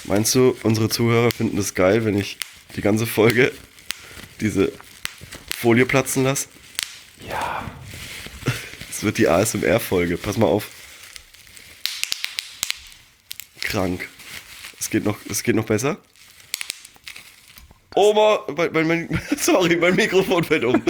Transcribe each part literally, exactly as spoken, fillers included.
Meinst du, unsere Zuhörer finden es geil, wenn ich die ganze Folge diese Folie platzen lasse? Ja. Das wird die A S M R-Folge. Pass mal auf. Krank. Es geht noch, es geht noch besser. Oh, mein, mein, mein, sorry, mein Mikrofon fällt um.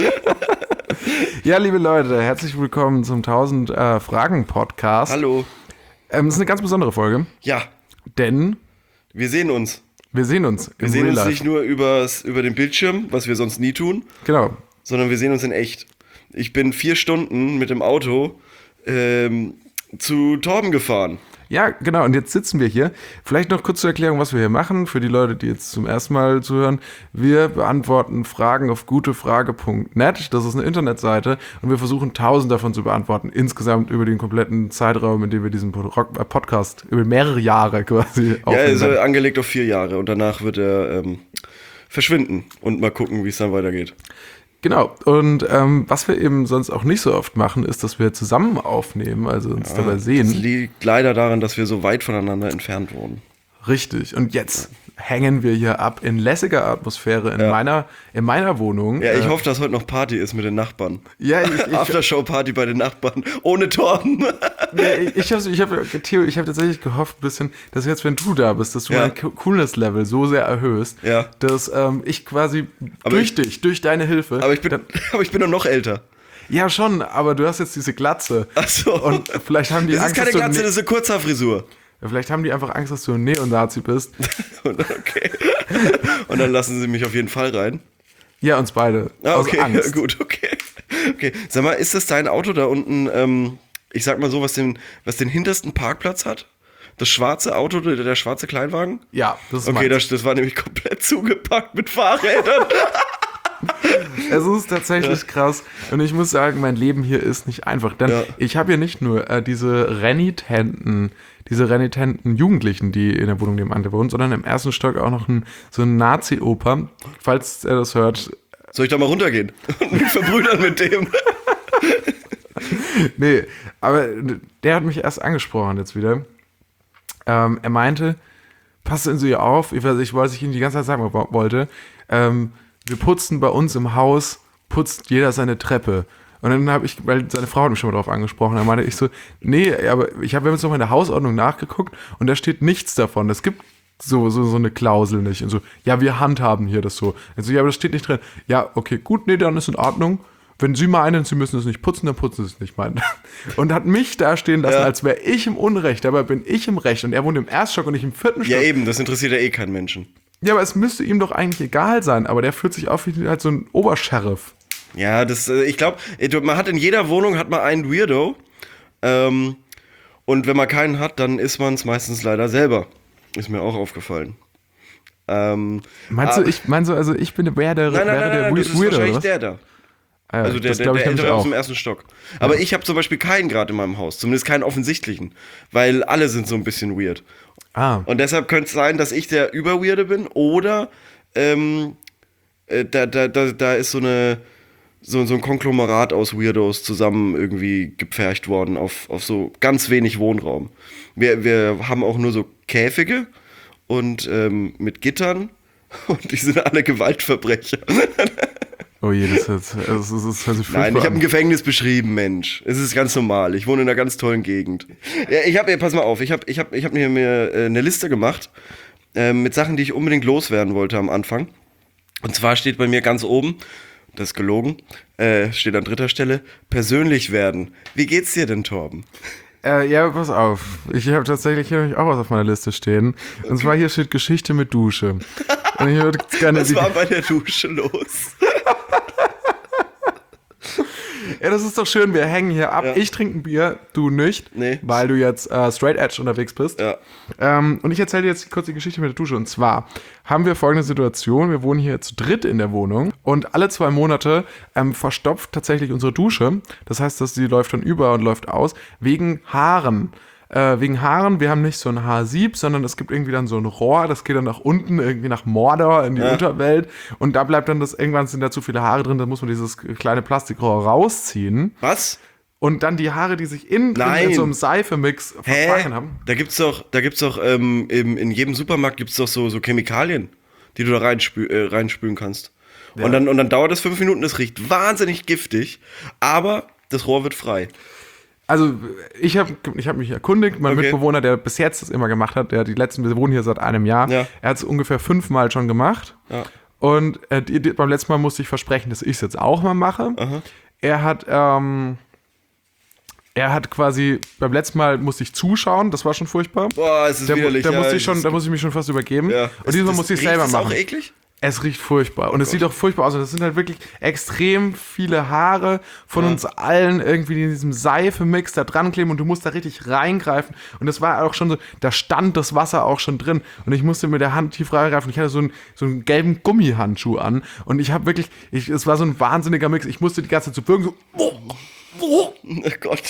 Ja, liebe Leute, herzlich willkommen zum tausend äh, Fragen-Podcast. Hallo. Ähm, das ist eine ganz besondere Folge. Ja. Denn wir sehen uns. Wir sehen uns. Wir sehen uns nicht nur übers, über den Bildschirm, was wir sonst nie tun. Genau. Sondern wir sehen uns in echt. Ich bin vier Stunden mit dem Auto ähm, zu Torben gefahren. Ja, genau. Und jetzt sitzen wir hier. Vielleicht noch kurz zur Erklärung, was wir hier machen. Für die Leute, die jetzt zum ersten Mal zuhören. Wir beantworten Fragen auf gutefrage punkt net. Das ist eine Internetseite. Und wir versuchen tausend davon zu beantworten. Insgesamt über den kompletten Zeitraum, in dem wir diesen Podcast über mehrere Jahre quasi aufnehmen. Ja, er ist angelegt auf vier Jahre. Und danach wird er ähm, verschwinden. Und mal gucken, wie es dann weitergeht. Genau, und ähm, was wir eben sonst auch nicht so oft machen, ist, dass wir zusammen aufnehmen, also uns ja, dabei sehen. Das liegt leider daran, dass wir so weit voneinander entfernt wohnen. Richtig, und jetzt ja. hängen wir hier ab in lässiger Atmosphäre in, ja. meiner, in meiner Wohnung. Ja, ich äh, hoffe, dass heute noch Party ist mit den Nachbarn. Ja, ich, ich, Aftershow-Party bei den Nachbarn, ohne Torben. Ja, ich ich habe ich hab, Theo, ich hab tatsächlich gehofft, ein bisschen, dass jetzt, wenn du da bist, dass du ja. mein Coolness-Level so sehr erhöhst, ja. dass ähm, ich quasi aber durch ich, dich, durch deine Hilfe... Aber ich bin, dann, aber ich bin doch noch älter. Ja, schon, aber du hast jetzt diese Glatze. Ach so. Und vielleicht haben die das Angst, ist keine dass Glatze, du, das ist eine Kurzhaarfrisur. Vielleicht haben die einfach Angst, dass du ein Neonazi bist. Okay. Und dann lassen sie mich auf jeden Fall rein. Ja, uns beide. Ah, okay, aus Angst. gut, okay. Okay. Sag mal, ist das dein Auto da unten, ähm, ich sag mal so, was den, was den hintersten Parkplatz hat? Das schwarze Auto, der, der schwarze Kleinwagen? Ja, das ist Okay, das, das war nämlich komplett zugepackt mit Fahrrädern. Es ist tatsächlich ja. krass. Und ich muss sagen, mein Leben hier ist nicht einfach. Denn ja. ich habe hier nicht nur äh, diese renitenten, diese renitenten Jugendlichen, die in der Wohnung nebenan wohnen, sondern im ersten Stock auch noch ein, so ein Nazi-Opa. Falls er das hört. Soll ich da mal runtergehen und mich verbrüdern mit dem? Nee, aber der hat mich erst angesprochen jetzt wieder. Ähm, er meinte, passen Sie auf, ich weiß nicht, was ich Ihnen die ganze Zeit sagen wollte, ähm, wir putzen bei uns im Haus, putzt jeder seine Treppe. Und dann habe ich, weil seine Frau hat mich schon mal drauf angesprochen, dann meinte ich so, nee, aber ich habe jetzt noch mal in der Hausordnung nachgeguckt und da steht nichts davon. Es gibt so, so, so eine Klausel nicht. Und so, ja, wir handhaben hier das so. Also, ja, aber das steht nicht drin. Ja, okay, gut, nee, dann ist in Ordnung. Wenn Sie meinen, Sie müssen es nicht putzen, dann putzen Sie es nicht, meinen. Und hat mich da stehen lassen, ja. als wäre ich im Unrecht. Dabei bin ich im Recht und er wohnt im Erststock und ich im vierten Stock. Ja, eben, das interessiert ja eh keinen Menschen. Ja, aber es müsste ihm doch eigentlich egal sein, aber der fühlt sich auf wie halt so ein Obersheriff. Ja, das, ich glaube, man hat in jeder Wohnung hat man einen Weirdo. Ähm, und wenn man keinen hat, dann ist man es meistens leider selber. Ist mir auch aufgefallen. Ähm, meinst du, ich, meinst du, also ich bin der, der, nein, nein, wäre nein, der nein, Weirdo? Das ist wahrscheinlich der da. Ah ja, also der, der, der Ältere aus dem ersten Stock. Aber ja. ich habe zum Beispiel keinen gerade in meinem Haus. Zumindest keinen offensichtlichen. Weil alle sind so ein bisschen weird. Ah. Und deshalb könnte es sein, dass ich der Überweirde bin. Oder ähm, äh, da, da, da, da ist so eine so, so ein Konglomerat aus Weirdos zusammen irgendwie gepfercht worden auf, auf so ganz wenig Wohnraum. Wir, wir haben auch nur so Käfige und ähm, mit Gittern. Und die sind alle Gewaltverbrecher. Oh je, das ist, das ist, das hört sich Nein, ich habe ein Gefängnis beschrieben, Mensch. Es ist ganz normal. Ich wohne in einer ganz tollen Gegend. Ja, ich habe, pass mal auf, ich habe ich hab, ich hab mir, mir äh, eine Liste gemacht äh, mit Sachen, die ich unbedingt loswerden wollte am Anfang. Und zwar steht bei mir ganz oben, das ist gelogen, äh, steht an dritter Stelle, persönlich werden. Wie geht's dir denn, Torben? Äh, ja, pass auf. Ich habe tatsächlich hier auch was auf meiner Liste stehen. Und okay. zwar hier steht Geschichte mit Dusche. Und ich würde gerne was war bei der Dusche los? Ja, das ist doch schön, wir hängen hier ab. Ja. Ich trinke ein Bier, du nicht, nee. weil du jetzt äh, straight edge unterwegs bist. Ja. Ähm, und ich erzähle dir jetzt kurz die Geschichte mit der Dusche. Und zwar haben wir folgende Situation, wir wohnen hier zu dritt in der Wohnung und alle zwei Monate ähm, verstopft tatsächlich unsere Dusche. Das heißt, dass die läuft dann über und läuft aus, wegen Haaren. Äh, wegen Haaren, wir haben nicht so ein Haarsieb, sondern es gibt irgendwie dann so ein Rohr, das geht dann nach unten, irgendwie nach Mordor in die ja. Unterwelt und da bleibt dann das, irgendwann sind da zu viele Haare drin, dann muss man dieses kleine Plastikrohr rausziehen. Was? und dann die Haare, die sich innen drin Nein. in so einem Seifemix verfangen haben. Da gibt's doch, da gibt's doch ähm, im, in jedem Supermarkt gibt's doch so, so Chemikalien, die du da reinspü äh, reinspülen kannst. Ja. Und, dann, und dann dauert das fünf Minuten, das riecht wahnsinnig giftig, aber das Rohr wird frei. Also ich habe ich hab mich erkundigt, mein Okay. Mitbewohner, der bis jetzt das immer gemacht hat, der die letzten, wir wohnen hier seit einem Jahr, Ja. er hat es ungefähr fünfmal schon gemacht. Ja. Und äh, die, die, beim letzten Mal musste ich versprechen, dass ich es jetzt auch mal mache. Aha. Er hat, ähm, er hat quasi, beim letzten Mal musste ich zuschauen, das war schon furchtbar. Boah, es ist Da, mu- widerlich. da, ja, musste ich das schon, ist- da musste ich mich schon fast übergeben. ja. Und Das- diesmal das musste ich riecht selber das machen. auch eklig? Es riecht furchtbar. Und es sieht auch furchtbar aus. Und es sind halt wirklich extrem viele Haare von Ja. uns allen irgendwie die in diesem Seifemix da dran kleben und du musst da richtig reingreifen. Und das war auch schon so, da stand das Wasser auch schon drin. Und ich musste mit der Hand tief reingreifen. Ich hatte so einen, so einen gelben Gummihandschuh an. Und ich habe wirklich, ich, es war so ein wahnsinniger Mix. Ich musste die ganze Zeit so bürgen, so, oh, oh, Oh Gott.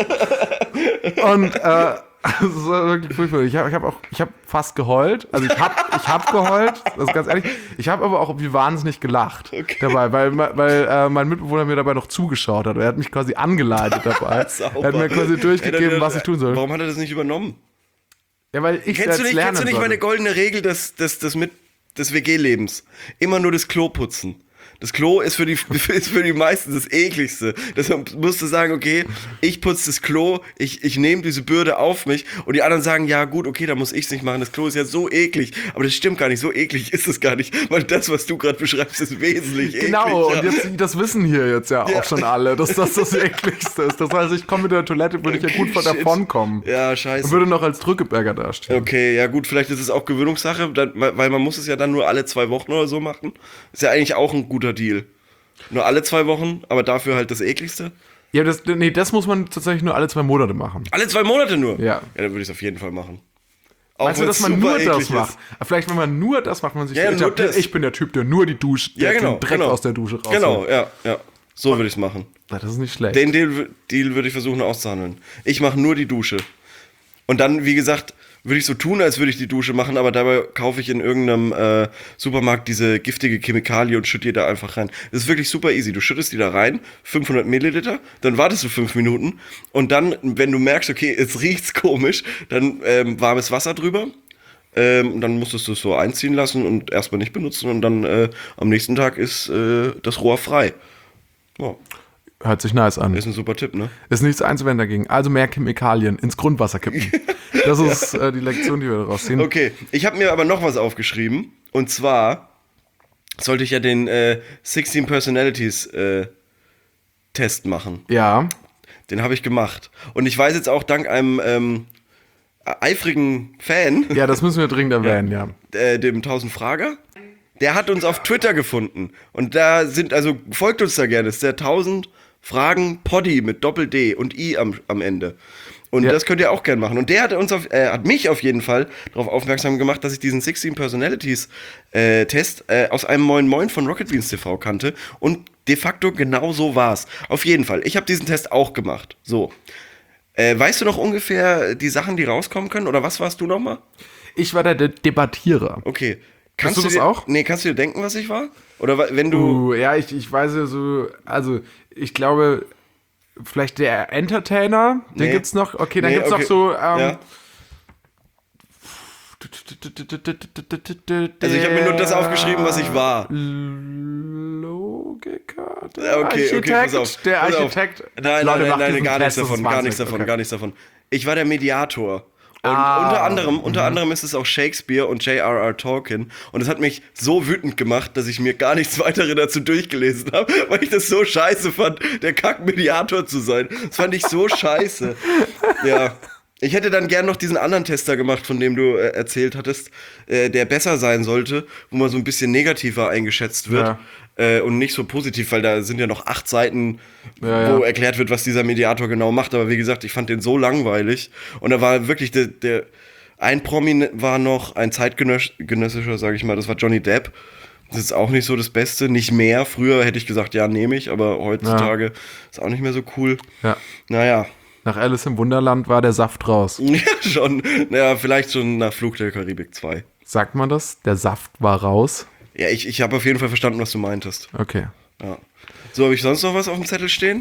oh. Und, äh, das war wirklich furchtbar. Ich habe ich hab auch, ich habe fast geheult. Also ich habe ich hab geheult, das ist ganz ehrlich. Ich habe aber auch wie wahnsinnig gelacht Okay. dabei, weil, weil äh, mein Mitbewohner mir dabei noch zugeschaut hat. Er hat mich quasi angeleitet dabei. Sauber. Er hat mir quasi durchgegeben, Ey, dann- was ich tun soll. Warum hat er das nicht übernommen? Ja, weil ich Kennst jetzt du nicht, lernen kennst du nicht sollte. meine goldene Regel des, des, des, mit, des W G-Lebens? Immer nur das Klo putzen. Das Klo ist für die, ist für die meisten das ekligste. Deshalb musst du sagen, okay, ich putze das Klo, ich, ich nehme diese Bürde auf mich und die anderen sagen, ja gut, okay, dann muss ich es nicht machen. Das Klo ist ja so eklig. Aber das stimmt gar nicht, so eklig ist es gar nicht, weil das, was du gerade beschreibst, ist wesentlich Genau, ekliger. und jetzt, das wissen hier jetzt ja, Ja. auch schon alle, dass das das ekligste ist. Das heißt, ich komme mit der Toilette, würde ich ja gut von Shit. davon kommen. Ja, scheiße. Und würde noch als Drückeberger dastehen. Okay, ja gut, vielleicht ist es auch Gewöhnungssache, dann, weil weil man muss es ja dann nur alle zwei Wochen oder so machen. Ist ja eigentlich auch ein guter Deal. Nur alle zwei Wochen, aber dafür halt das ekligste. Ja, das, nee, das muss man tatsächlich nur alle zwei Monate machen. Alle zwei Monate nur? Ja. Ja, dann würde ich es auf jeden Fall machen. Auch Weißt du, wenn's dass man super nur das eklig macht? ist. Aber vielleicht, wenn man nur das macht, man sich Ja, so, nur ich, das. ich bin der Typ, der nur die Dusche, der Ja, genau. den Dreck genau. aus der Dusche raus. Genau, ja, ja. So würde ich es machen. Das ist nicht schlecht. Den Deal, Deal würde ich versuchen auszuhandeln. Ich mache nur die Dusche. Und dann, wie gesagt, würde ich so tun, als würde ich die Dusche machen, aber dabei kaufe ich in irgendeinem äh, Supermarkt diese giftige Chemikalie und schütte die da einfach rein. Das ist wirklich super easy. Du schüttest die da rein, fünfhundert Milliliter, dann wartest du fünf Minuten und dann, wenn du merkst, okay, jetzt riecht's komisch, dann ähm, warmes Wasser drüber. Ähm, dann musstest du es so einziehen lassen und erstmal nicht benutzen und dann äh, am nächsten Tag ist äh, das Rohr frei. Ja, Hört sich nice an. ist ein super Tipp, ne? Ist nichts einzuwenden dagegen. Also mehr Chemikalien ins Grundwasser kippen. Das ist äh, die Lektion, die wir daraus ziehen. Okay, ich habe mir aber noch was aufgeschrieben. Und zwar sollte ich ja den äh, sechzehn Personalities äh, Test machen. Ja. Den habe ich gemacht. Und ich weiß jetzt auch dank einem ähm, eifrigen Fan, Ja, das müssen wir dringend erwähnen, ja. äh, dem tausend Frager, der hat uns auf Twitter gefunden. Und da sind, also folgt uns da gerne. Das ist der tausend Fragen Poddy mit Doppel-D und I am, am Ende. Und Ja. das könnt ihr auch gerne machen. Und der hat uns auf, äh, hat mich auf jeden Fall darauf aufmerksam gemacht, dass ich diesen sechzehn Personalities äh, Test äh, aus einem Moin Moin von Rocket Beans T V kannte. Und de facto genau so war's. Auf jeden Fall. Ich habe diesen Test auch gemacht. So. Äh, weißt du noch ungefähr die Sachen, die rauskommen können? Oder was warst du nochmal? Ich war der De Debattierer. Okay. Bist du das dir, auch? Nee, kannst du dir denken, was ich war? Oder wa- wenn du. Uh, ja, ich, ich weiß ja so, also ich glaube, vielleicht der Entertainer, den Nee. gibt's noch. Okay, dann Nee, gibt's okay. noch so. Ähm, Ja. Also ich habe mir nur das aufgeschrieben, was ich war. Logiker? Der Ja, okay, Architekt? okay, pass auf. Der pass auf. Architekt. Nein, Leute, nein, macht nein, nein, diesen gar nichts Test, das davon, ist gar Wahnsinn. nichts davon, Okay. gar nichts davon. Ich war der Mediator. Und Ah. unter anderem, unter anderem ist es auch Shakespeare und J R R Tolkien. Und es hat mich so wütend gemacht, dass ich mir gar nichts weiteres dazu durchgelesen habe, weil ich das so scheiße fand, der Kack-Mediator zu sein. Das fand ich so scheiße. Ja. Ich hätte dann gern noch diesen anderen Tester gemacht, von dem du äh, erzählt hattest, äh, der besser sein sollte, wo man so ein bisschen negativer eingeschätzt wird. Ja. Äh, und nicht so positiv, weil da sind ja noch acht Seiten, Ja, wo ja. erklärt wird, was dieser Mediator genau macht. Aber wie gesagt, ich fand den so langweilig. Und da war wirklich der, der ein Promi war noch, ein zeitgenössischer, sage ich mal, das war Johnny Depp. Das ist auch nicht so das Beste, nicht mehr. Früher hätte ich gesagt, ja, nehme ich, aber heutzutage ist auch nicht mehr so cool. Ja. Naja, Nach Alice im Wunderland war der Saft raus. ja, schon. Naja, vielleicht schon nach Flug der Karibik zwei. Sagt man das? Der Saft war raus? Ja, ich, ich habe auf jeden Fall verstanden, was du meintest. Okay. Ja. So, habe ich sonst noch was auf dem Zettel stehen?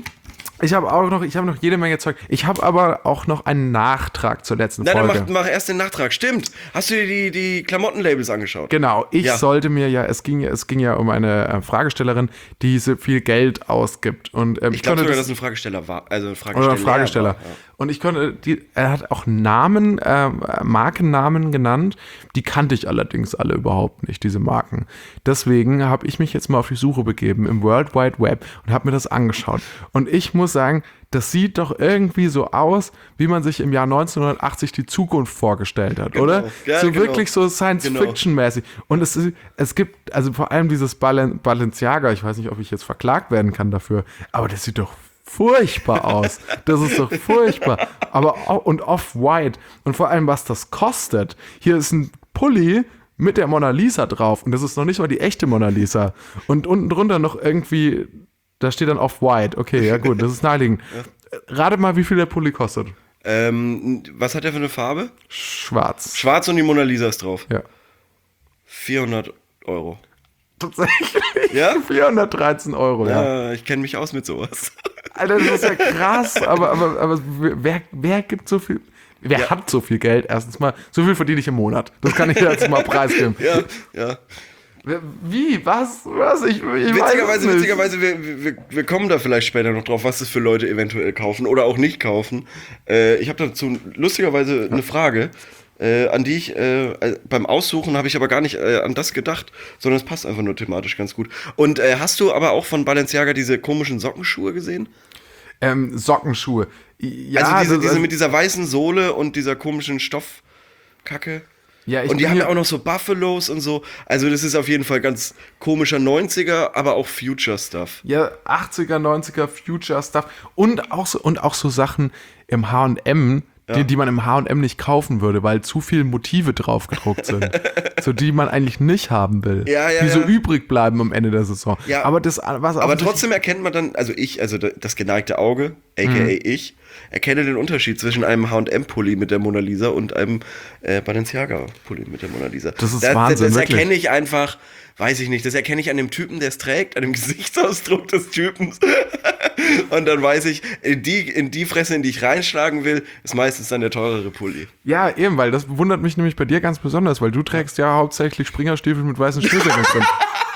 Ich habe auch noch, ich habe noch jede Menge Zeug. Ich habe aber auch noch einen Nachtrag zur letzten Na, Folge. dann mach, mach erst den Nachtrag. Stimmt. Hast du dir die, die Klamottenlabels angeschaut? Genau, ich Ja. sollte mir ja, es ging, es ging ja um eine äh, Fragestellerin, die so viel Geld ausgibt. Und, ähm, Ich glaube konnte sogar, dass ein Fragesteller war. Also ein oder Fragesteller. ein Fragesteller. War, ja. Und ich konnte, die, er hat auch Namen, äh, Markennamen genannt, die kannte ich allerdings alle überhaupt nicht, diese Marken. Deswegen habe ich mich jetzt mal auf die Suche begeben im World Wide Web und habe mir das angeschaut. Und ich muss sagen, das sieht doch irgendwie so aus, wie man sich im Jahr neunzehnhundertachtzig die Zukunft vorgestellt hat, Genau. oder? Ja, so genau. wirklich so Science-Fiction-mäßig. Und es, ist- es gibt, also vor allem dieses Balen- Balenciaga, ich weiß nicht, ob ich jetzt verklagt werden kann dafür, aber das sieht doch furchtbar aus. Das ist doch furchtbar. Aber au- und off-white. Und vor allem, was das kostet. Hier ist ein Pulli mit der Mona Lisa drauf. Und das ist noch nicht mal die echte Mona Lisa. Und unten drunter noch irgendwie, da steht dann off-white. Okay, ja gut, das ist naheliegend. Ratet mal, wie viel der Pulli kostet. Ähm, was hat der für eine Farbe? Schwarz. Schwarz und die Mona Lisa ist drauf. Ja. vierhundert Euro. Tatsächlich. Ja? vierhundertdreizehn Euro, ja. Ja, ich kenne mich aus mit sowas. Alter, das ist ja krass, aber, aber, aber wer, wer gibt so viel, wer Ja. hat so viel Geld? Erstens mal, so viel verdiene ich im Monat. Das kann ich jetzt mal preisgeben. Ja, ja. Wer- Wie? Was? Was? Ich, ich weiß es Witzigerweise, nicht. witzigerweise, wir, wir, wir kommen da vielleicht später noch drauf, was das für Leute eventuell kaufen oder auch nicht kaufen. Äh, ich habe dazu lustigerweise eine Frage, äh, an die ich äh, äh, beim Aussuchen habe ich aber gar nicht äh, an das gedacht, sondern es passt einfach nur thematisch ganz gut. Und äh, hast du aber auch von Balenciaga diese komischen Sockenschuhe gesehen? Ähm, Sockenschuhe. Ja, also diese, das- diese mit dieser weißen Sohle und dieser komischen Stoffkacke. ja, ich Und die bin haben ja hier- auch noch so Buffalos und so. Also das ist auf jeden Fall ganz komischer neunziger, aber auch Future-Stuff. Ja, achtziger, neunziger Future Stuff und auch so, und auch so Sachen im H und M, die, die man im H und M nicht kaufen würde, weil zu viele Motive drauf gedruckt sind. So, die man eigentlich nicht haben will. Ja, ja, die so ja. übrig bleiben am Ende der Saison. Ja. Aber das, was Aber offensichtlich- trotzdem erkennt man dann, also ich, also das geneigte Auge, aka Mhm. ich, erkenne den Unterschied zwischen einem H und M-Pulli mit der Mona Lisa und einem äh, Balenciaga-Pulli mit der Mona Lisa. Das ist das, Wahnsinn, Das, das wirklich. erkenne ich einfach, weiß ich nicht, das erkenne ich an dem Typen, der es trägt, an dem Gesichtsausdruck des Typens. Und dann weiß ich, in die, in die Fresse, in die ich reinschlagen will, ist meistens dann der teurere Pulli. Ja, eben, weil das wundert mich nämlich bei dir ganz besonders, weil du trägst ja hauptsächlich Springerstiefel mit weißen Schnürsenkeln drin.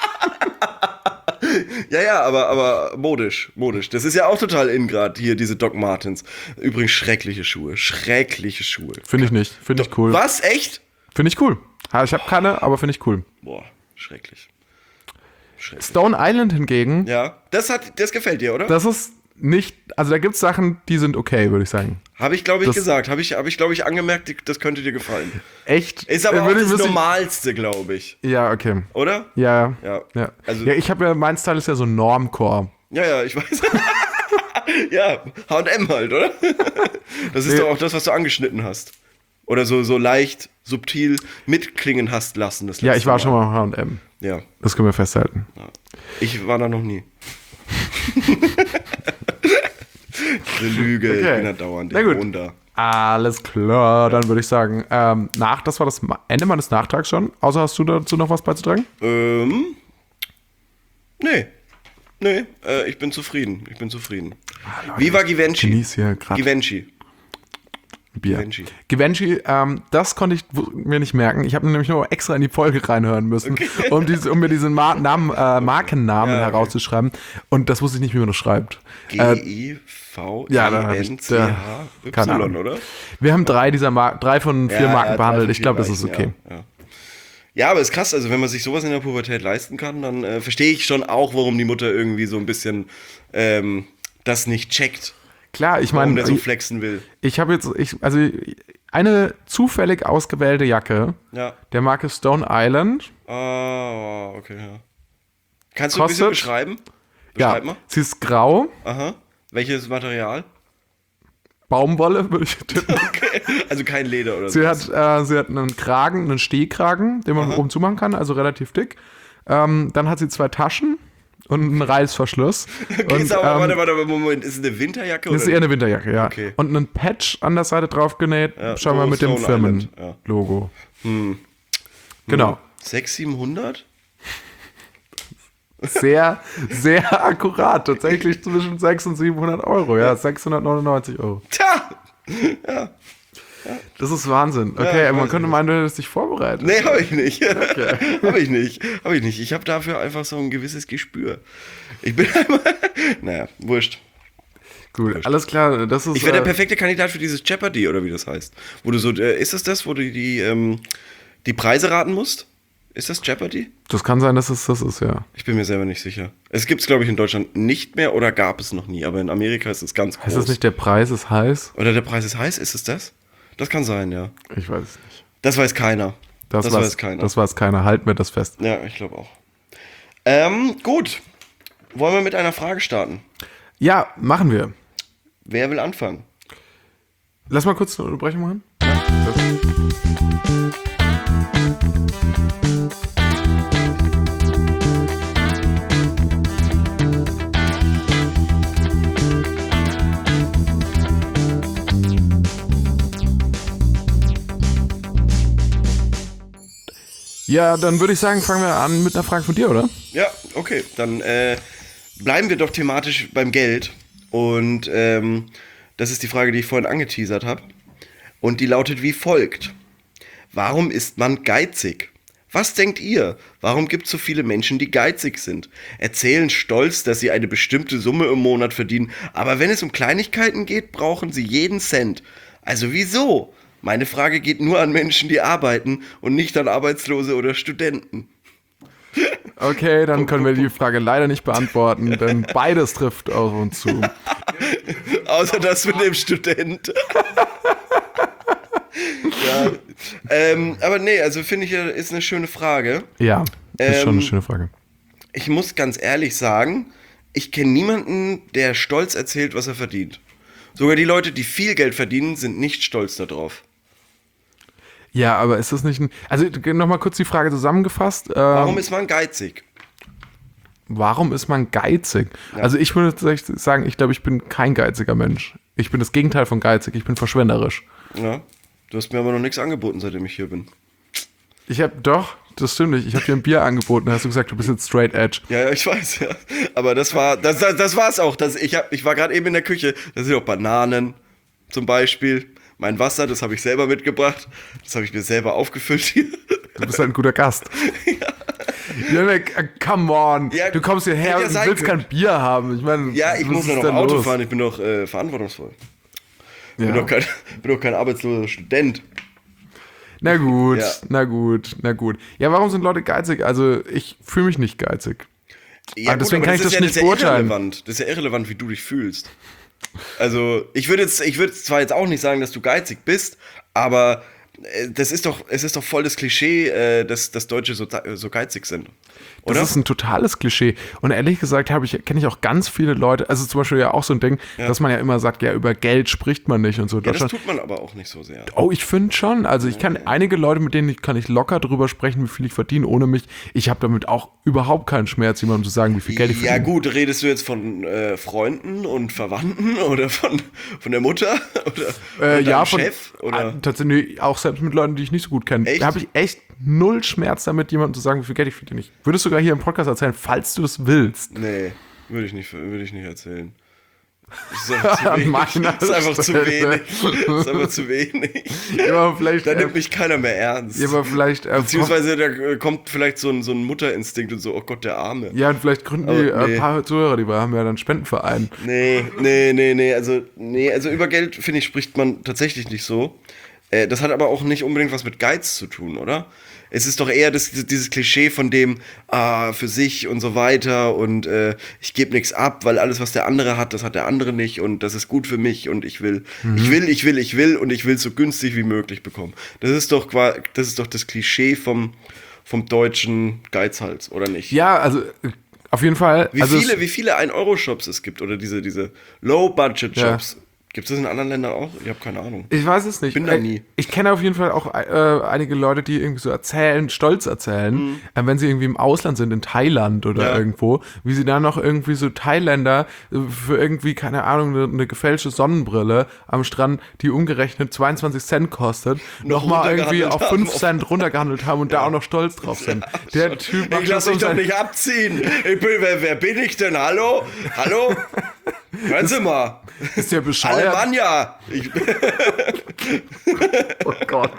Ja, ja, aber, aber modisch, modisch. Das ist ja auch total in grad hier, diese Doc Martens. Übrigens schreckliche Schuhe, schreckliche Schuhe. Finde ich nicht, finde ich cool. Was? Echt? Finde ich cool. Ha, Ich habe keine, aber finde ich cool. Boah, schrecklich. Schrecklich. Stone Island hingegen, Ja, das hat, das gefällt dir, oder? das ist nicht, also da gibt es Sachen, die sind okay, würde ich sagen. Habe ich, glaube ich, das- gesagt. Habe ich, hab ich glaube ich, angemerkt, die- das könnte dir gefallen. Echt? Ist aber Äh, auch würde ich- das müsste ich- Normalste, glaube ich. Ja, okay. Oder? Ja, Ja. ja. Also- ja, ich habe ja, mein Style ist ja so Normcore. Ja, ja, ich weiß. Ja, H und M halt, oder? Das ist Nee. doch auch das, was du angeschnitten hast. Oder so, so leicht, subtil mitklingen hast lassen. Das Ja, letzte ich war schon mal im H und M. Ja, Das können wir festhalten. ich war da noch nie. Eine Lüge, ich Okay. bin da dauernd. Na Ich gut. wohne da. Alles klar, dann würde ich sagen, ähm, nach, das war das Ma- Ende meines Nachtrags schon. Außer hast du dazu noch was beizutragen? Ähm, nee. Nee, äh, ich bin zufrieden. Ich bin zufrieden. Viva Givenchy. Genieß hier gerade Givenchy. Bier. Givenchy. Givenchy, ähm, das konnte ich w- mir nicht merken. Ich habe nämlich nur extra in die Folge reinhören müssen, um, diese, um mir diesen Mar Namen, äh, Markennamen Ja, okay. herauszuschreiben. Und das wusste ich nicht, wie man das schreibt. Äh, ja, da hab ich- G-I-V-I-N-C-H-Y, keine Ahnung. oder? wir haben drei dieser Mar drei von vier Ja, Marken ja, behandelt. drei Ich von glaube, vier das ist gleichen, okay. Ja, ja. ja, aber ist krass, also wenn man sich sowas in der Pubertät leisten kann, dann äh, verstehe ich schon auch, warum die Mutter irgendwie so ein bisschen ähm, das nicht checkt, Klar, ich warum meine, der so ich, flexen will. ich habe jetzt, ich, also eine zufällig ausgewählte Jacke Ja. der Marke Stone Island. Ah, okay, ja. Kannst du ein bisschen Kostet- beschreiben? Ja, Beschreib mal. sie ist grau, Aha. Welches Material? Baumwolle, würde ich tippen. Okay. Also kein Leder oder Sie so. hat, äh, sie hat einen Kragen, einen Stehkragen, den man oben zumachen kann, also relativ dick. Ähm, dann hat sie zwei Taschen und einen Reißverschluss. Okay, und, ist aber, ähm, warte, warte, warte, Moment. Ist es eine Winterjacke? das ist oder? eher eine Winterjacke, ja. Okay. Und einen Patch an der Seite drauf genäht, Ja, schau mal so mit dem Stone Island, ja. Firmenlogo. Genau. sechshundert, siebenhundert? Sehr, sehr akkurat. Tatsächlich zwischen sechshundert und siebenhundert Euro. Ja, sechshundertneunundneunzig Euro. Tja! Ja. Das ist Wahnsinn. Okay, Ja, man weiß könnte ich meinen, du hättest dich vorbereitet. Nee, habe ich nicht. Okay. habe ich nicht. Habe ich nicht. Ich habe dafür einfach so ein gewisses Gespür. Ich bin einmal. Naja, wurscht. Gut, alles klar. Das ist, Ich wäre der äh, perfekte Kandidat für dieses Jeopardy oder wie das heißt. Wo du so, äh, ist das das, wo du die, ähm, die Preise raten musst? Ist das Jeopardy? das kann sein, dass es das ist, ja. Ich bin mir selber nicht sicher. Es gibt es, glaube ich, in Deutschland nicht mehr oder gab es noch nie, aber in Amerika ist es ganz groß. Heißt das nicht, der Preis ist heiß? Oder der Preis ist heiß, ist es das? Das kann sein, ja. Ich weiß es nicht. Das weiß keiner. Das, Das weiß, weiß keiner. Das weiß keiner. Halt mir das fest. Ja, ich glaube auch. Ähm, gut. Wollen wir mit einer Frage starten? Ja, machen wir. Wer will anfangen? Lass mal kurz eine Unterbrechung machen. Das- Ja, dann würde ich sagen, fangen wir an mit einer Frage von dir, oder? Ja, okay. Dann äh, bleiben wir doch thematisch beim Geld. Und ähm, das ist die Frage, die ich vorhin angeteasert habe. Und die lautet wie folgt. Warum ist man geizig? Was denkt ihr? Warum gibt es so viele Menschen, die geizig sind? Erzählen stolz, dass sie eine bestimmte Summe im Monat verdienen, aber wenn es um Kleinigkeiten geht, brauchen sie jeden Cent. Also wieso? Meine Frage geht nur an Menschen, die arbeiten und nicht an Arbeitslose oder Studenten. Okay, dann können wir die Frage leider nicht beantworten, denn beides trifft auf uns zu. Außer das mit dem Student. Ja. Ähm, aber nee, also finde ich, ist eine schöne Frage. Ja, das ist schon eine Ähm, schöne Frage. Ich muss ganz ehrlich sagen, ich kenne niemanden, der stolz erzählt, was er verdient. Sogar die Leute, die viel Geld verdienen, sind nicht stolz darauf. Ja, aber ist das nicht ein... Also nochmal kurz die Frage zusammengefasst. Ähm, Warum ist man geizig? warum ist man geizig? Also ich würde tatsächlich sagen, ich glaube, ich bin kein geiziger Mensch. Ich bin das Gegenteil von geizig, ich bin verschwenderisch. Ja, du hast mir aber noch nichts angeboten, seitdem ich hier bin. Ich habe doch, das stimmt nicht, ich habe dir ein Bier angeboten, da hast du gesagt, du bist jetzt straight edge. Ja, ja, ich weiß, ja. Aber das war, das, das, das war's auch. Das, ich, hab, ich war gerade eben in der Küche, da sind auch Bananen zum Beispiel. Mein Wasser, das habe ich selber mitgebracht. Das habe ich mir selber aufgefüllt hier. Du bist halt ein guter Gast. Ja, ne, come on. Ja, du kommst hierher hätte ja und sein willst können. kein Bier haben. Ich meine, Ja, ich was muss ist ja noch denn Auto los? fahren, ich bin doch äh, verantwortungsvoll. Ich Ja. bin, doch kein, bin doch kein arbeitsloser Student. Na gut, Ja. na gut, na gut. Ja, warum sind Leute geizig? Also, ich fühle mich nicht geizig. Ja, Aber deswegen kann ich ist das ja, nicht ist ja beurteilen. irrelevant. Das ist ja irrelevant, wie du dich fühlst. Also, ich würde jetzt, ich würde zwar jetzt auch nicht sagen, dass du geizig bist, aber äh, das ist doch, es ist doch voll das Klischee, äh, dass, dass Deutsche so, so geizig sind. Oder? Das ist ein totales Klischee. Und ehrlich gesagt habe ich, kenne ich auch ganz viele Leute, also zum Beispiel ja auch so ein Ding, Ja. dass man ja immer sagt, ja, über Geld spricht man nicht und so. ja, das Deutschland, tut man aber auch nicht so sehr. oh, ich finde schon. Also ich kann einige Leute, mit denen ich, kann ich locker drüber sprechen, wie viel ich verdiene, ohne mich. Ich habe damit auch überhaupt keinen Schmerz, jemandem zu sagen, wie viel Geld ich Ja verdiene. gut, redest du jetzt von äh, Freunden und Verwandten oder von, von der Mutter oder Äh, von ja, deinem von, Chef? Oder? Ah, tatsächlich auch selbst mit Leuten, die ich nicht so gut kenne. Echt? Da habe ich echt null Schmerz damit, jemandem zu sagen, wie viel Geld ich verdiene. Ich würde es sogar hier im Podcast erzählen, falls du das willst. Nee, würde ich nicht, würde ich nicht erzählen. Das ist einfach zu An wenig. meiner Das ist einfach zu Stelle. wenig. Das ist einfach zu wenig. Ja, aber vielleicht, Da äh, nimmt mich keiner mehr ernst. ja, aber vielleicht, äh, Beziehungsweise da äh, kommt vielleicht so ein, so ein Mutterinstinkt und so, oh Gott, der Arme. ja, und vielleicht gründen Aber die äh, nee. ein paar Zuhörer, die wir haben ja dann einen Spendenverein. Nee, nee, nee, nee, also, nee, also über Geld, finde ich, spricht man tatsächlich nicht so. Äh, das hat aber auch nicht unbedingt was mit Geiz zu tun, oder? Es ist doch eher das, dieses Klischee von dem, ah, für sich und so weiter und äh, ich gebe nichts ab, weil alles, was der andere hat, das hat der andere nicht und das ist gut für mich und ich will, ich will, ich will, ich will und ich will es so günstig wie möglich bekommen. Das ist doch, qua- das ist doch das Klischee vom, vom deutschen Geizhals, oder nicht? Ja, also äh, auf jeden Fall. Wie also viele, es, wie viele ein-Euro-Shops es gibt oder diese, diese Low-Budget-Shops. Gibt es das in anderen Ländern auch? Ich habe keine Ahnung. Ich weiß es nicht. Bin da Äh, nie. Ich kenne auf jeden Fall auch äh, einige Leute, die irgendwie so erzählen, stolz erzählen, Mhm. äh, wenn sie irgendwie im Ausland sind, in Thailand oder Ja. irgendwo, wie sie dann noch irgendwie so Thailänder äh, für irgendwie, keine Ahnung, eine, eine gefälschte Sonnenbrille am Strand, die umgerechnet zweiundzwanzig Cent kostet, nochmal irgendwie runtergehandelt auf haben. fünf Cent runtergehandelt haben und da auch noch stolz drauf sind. Der Typ macht Ich lass das mich doch sein- nicht abziehen. Ich bin, wer, wer bin ich denn? Hallo? Hallo? Hören Sie mal. Ist der bescheuert? Alemannia. Ich, Oh Gott.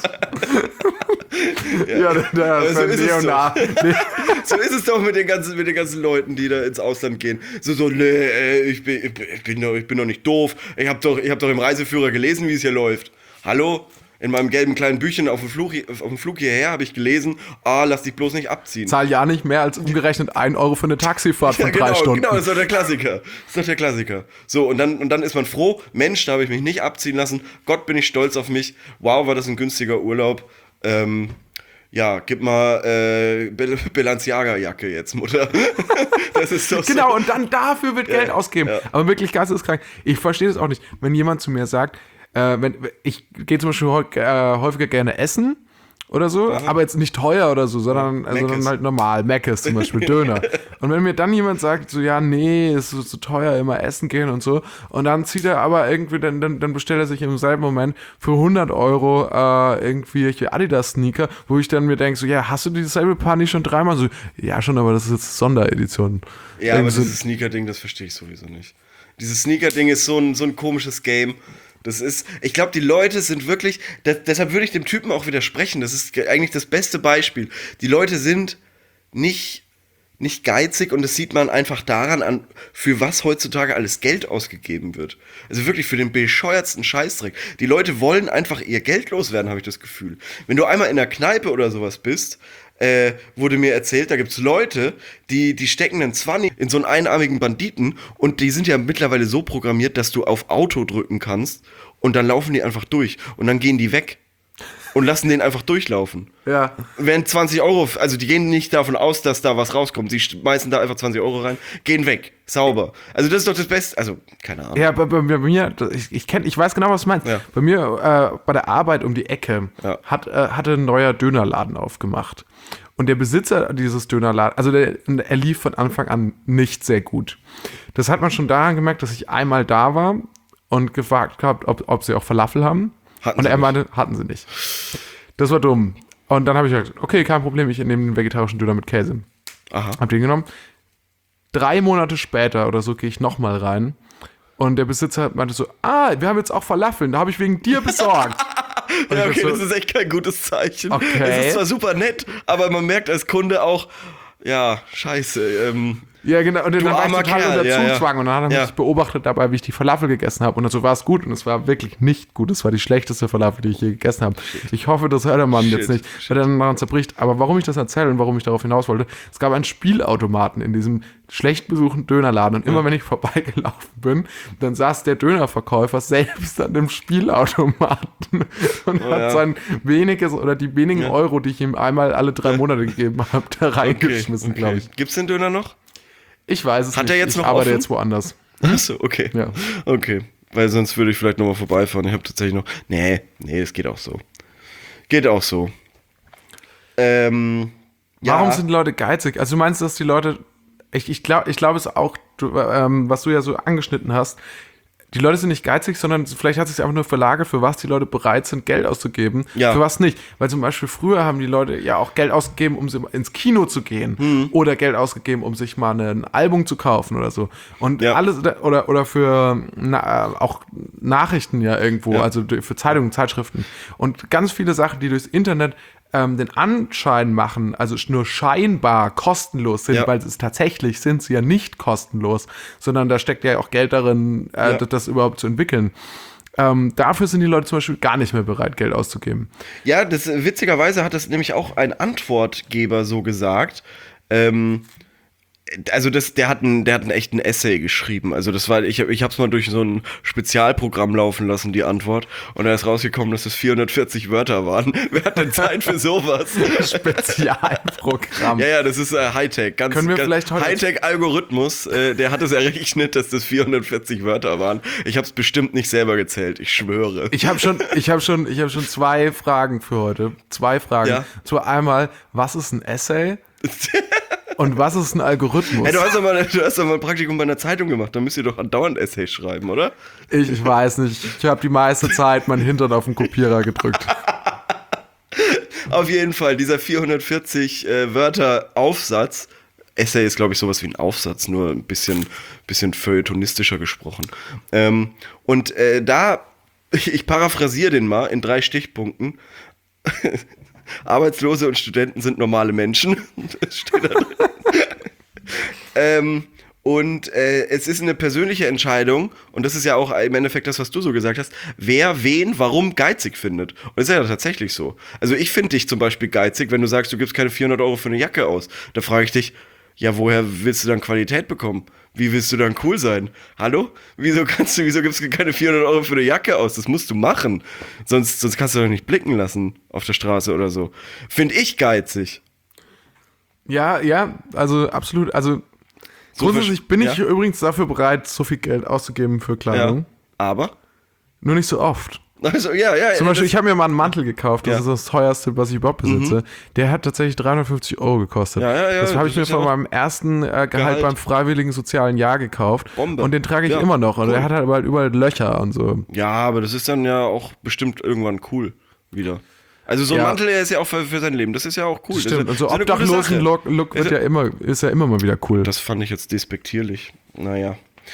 ja, der, der Aber so für ist es Neonar. Nee. so ist es doch mit den ganzen, mit den ganzen Leuten, die da ins Ausland gehen. So, so, nee, ey, ich bin, ich bin, ich bin, doch, ich bin doch nicht doof. Ich habe doch, ich hab doch im Reiseführer gelesen, wie es hier läuft. Hallo? In meinem gelben kleinen Büchchen auf dem Flug, auf dem Flug hierher habe ich gelesen, ah, lass dich bloß nicht abziehen. Zahl ja nicht mehr als umgerechnet ein Euro für eine Taxifahrt von Ja, drei genau, Stunden. genau, das ist doch der Klassiker. Das ist doch der Klassiker. So, und dann, und dann ist man froh, Mensch, da habe ich mich nicht abziehen lassen. Gott, bin ich stolz auf mich. Wow, war das ein günstiger Urlaub. Ähm, ja, gib mal äh, Bel- Balenciaga-Jacke jetzt, Mutter. Das ist doch Genau, so. und dann dafür wird Geld ausgeben. ja. Aber wirklich geisteskrank. Ich verstehe das auch nicht. Wenn jemand zu mir sagt, äh, wenn, ich gehe zum Beispiel heu- äh, häufiger gerne essen oder so, aber jetzt nicht teuer oder so, sondern, äh, sondern Mc's. halt normal. Mc's zum Beispiel, Döner. Und wenn mir dann jemand sagt, so, ja, nee, es ist so teuer, immer essen gehen und so, und dann zieht er aber irgendwie, dann, dann, dann bestellt er sich im selben Moment für hundert Euro äh, irgendwie Adidas-Sneaker, wo ich dann mir denke, so, ja, hast du dieselbe Paar nicht schon dreimal? So, ja, schon, aber das ist jetzt Sonderedition. Ja, aber Irgendwie so- dieses Sneaker-Ding, das verstehe ich sowieso nicht. Dieses Sneaker-Ding ist so ein, so ein komisches Game. Das ist, ich glaube, die Leute sind wirklich, das, deshalb würde ich dem Typen auch widersprechen. Das ist eigentlich das beste Beispiel. Die Leute sind nicht, nicht geizig und das sieht man einfach daran an, für was heutzutage alles Geld ausgegeben wird. Also wirklich für den bescheuertsten Scheißdreck. Die Leute wollen einfach ihr Geld loswerden, habe ich das Gefühl. Wenn du einmal in der Kneipe oder sowas bist, äh, wurde mir erzählt, da gibt's Leute, die, die stecken einen Zwanni in so einen einarmigen Banditen und die sind ja mittlerweile so programmiert, dass du auf Auto drücken kannst und dann laufen die einfach durch und dann gehen die weg und lassen den einfach durchlaufen. Ja. Wenn zwanzig Euro, also die gehen nicht davon aus, dass da was rauskommt, sie schmeißen da einfach zwanzig Euro rein, gehen weg, sauber. Also das ist doch das Beste, also keine Ahnung. Ja, bei, bei, bei mir, ich, ich, kenn, ich weiß genau, was du meinst. Ja. Bei mir, äh, bei der Arbeit um die Ecke, Ja. hat, äh, hatte ein neuer Dönerladen aufgemacht. Und der Besitzer dieses Dönerladens, also der, er lief von Anfang an nicht sehr gut. Das hat man schon daran gemerkt, dass ich einmal da war und gefragt habe, ob, ob sie auch Falafel haben. Hatten und sie er nicht. meinte, hatten sie nicht. Das war dumm. Und dann habe ich gesagt, okay, kein Problem, ich nehme den vegetarischen Döner mit Käse. Aha. Hab den genommen. Drei Monate später oder so gehe ich nochmal rein und der Besitzer meinte so, ah, wir haben jetzt auch Falafeln, da habe ich wegen dir besorgt. Und Ja, ich okay, so, das ist echt kein gutes Zeichen. Okay. Es ist zwar super nett, aber man merkt als Kunde auch, ja, scheiße, ähm, ja, genau, und dann war ich armer total Kerl, unter ja, ja. Zugzwang und dann hat er Ja. mich beobachtet dabei, wie ich die Falafel gegessen habe und dann so war es gut und es war wirklich nicht gut. Es war die schlechteste Falafel, die ich je gegessen habe. Ich hoffe, das hört der Mann Shit, jetzt nicht, weil er dann daran zerbricht. Aber warum ich das erzähle und warum ich darauf hinaus wollte, es gab einen Spielautomaten in diesem schlecht besuchten Dönerladen und immer wenn ich vorbeigelaufen bin, dann saß der Dönerverkäufer selbst an dem Spielautomaten und hat ja. sein weniges oder die wenigen Ja. Euro, die ich ihm einmal alle drei Monate gegeben habe, da reingeschmissen, okay. glaube ich. Gibt's den Döner noch? Ich weiß es Hat nicht. er jetzt ich noch arbeite offen? jetzt woanders. Achso, okay. Ja. Okay. Weil sonst würde ich vielleicht nochmal vorbeifahren. Ich habe tatsächlich noch. Nee, nee, das geht auch so. Geht auch so. Ähm. Warum ja. sind die Leute geizig? Also du meinst, dass die Leute, ich, ich glaube ich glaub es auch, du, ähm, was du ja so angeschnitten hast, die Leute sind nicht geizig, sondern vielleicht hat es sich einfach nur verlagert, für was die Leute bereit sind, Geld auszugeben, Ja. für was nicht. Weil zum Beispiel früher haben die Leute ja auch Geld ausgegeben, um sie ins Kino zu gehen Hm. oder Geld ausgegeben, um sich mal ein Album zu kaufen oder so. Und Ja. alles, oder, oder für na, auch Nachrichten ja irgendwo, Ja. also für Zeitungen, Zeitschriften. Und ganz viele Sachen, die durchs Internet ähm, den Anschein machen, also nur scheinbar kostenlos sind, Ja. weil es tatsächlich sind sie ja nicht kostenlos, sondern da steckt ja auch Geld darin, äh, Ja. das, das überhaupt zu entwickeln. Ähm, dafür sind die Leute zum Beispiel gar nicht mehr bereit, Geld auszugeben. Ja, das, witzigerweise hat das nämlich auch ein Antwortgeber so gesagt. Ähm, Also das, der hat einen, der hat einen echten Essay geschrieben. Also das war, ich, ich habe es mal durch so ein Spezialprogramm laufen lassen, die Antwort. Und da ist rausgekommen, dass es vierhundertvierzig Wörter waren. Wer hat denn Zeit für sowas? Spezialprogramm. Ja, ja, das ist äh, Hightech. Ganz, Können wir ganz vielleicht heute- Hightech-Algorithmus. Äh, der hat es errechnet, dass das vierhundertvierzig Wörter waren. Ich habe es bestimmt nicht selber gezählt. Ich schwöre. Ich habe schon, ich habe schon, ich habe schon zwei Fragen für heute. Zwei Fragen. Ja. Zu einmal, was ist ein Essay? Und was ist ein Algorithmus? Hey, du hast doch mal, du hast doch mal ein Praktikum bei einer Zeitung gemacht. Da müsst ihr doch andauernd Essays schreiben, oder? Ich, ich weiß nicht. Ich habe die meiste Zeit meinen Hintern auf den Kopierer gedrückt. Auf jeden Fall, dieser vierhundertvierzig äh, Wörter Aufsatz. Essay ist, glaube ich, sowas wie ein Aufsatz, nur ein bisschen, bisschen feuilletonistischer gesprochen. Ähm, und äh, da, ich, ich paraphrasiere den mal in drei Stichpunkten. Arbeitslose und Studenten sind normale Menschen. Das steht da drin. ähm, und äh, es ist eine persönliche Entscheidung, und das ist ja auch im Endeffekt das, was du so gesagt hast, wer wen warum geizig findet. Und das ist ja tatsächlich so. Also ich finde dich zum Beispiel geizig, wenn du sagst, du gibst keine vierhundert Euro für eine Jacke aus. Da frage ich dich, ja, woher willst du dann Qualität bekommen? Wie willst du dann cool sein? Hallo? Wieso kannst du, wieso gibst du keine vierhundert Euro für eine Jacke aus? Das musst du machen. Sonst, sonst kannst du doch nicht blicken lassen auf der Straße oder so. Finde ich geizig. Ja, ja, also absolut. Also So grundsätzlich versch- bin ich ja? übrigens dafür bereit, so viel Geld auszugeben für Kleidung. Ja. Aber? Nur nicht so oft. Also, ja, ja. Zum Beispiel, das- ich habe mir mal einen Mantel gekauft, das Ja. ist das teuerste, was ich überhaupt besitze. Der hat tatsächlich dreihundertfünfzig Euro gekostet. Ja, ja, ja, das habe ich das mir ist ja von auch meinem ersten äh, Gehalt, Gehalt. beim freiwilligen sozialen Jahr gekauft. Bombe. Und den trage ich Ja, immer noch. Und cool. der hat halt überall, überall Löcher und so. Ja, aber das ist dann ja auch bestimmt irgendwann cool wieder. Also so ein Ja. Mantel, der ist ja auch für, für sein Leben. Das ist ja auch cool. Stimmt. Das Und ist, so ist eine gute Sache. Obdachlosen-Look Look wird Also- ja immer, ist ja immer mal wieder cool. Das fand ich jetzt despektierlich. Naja.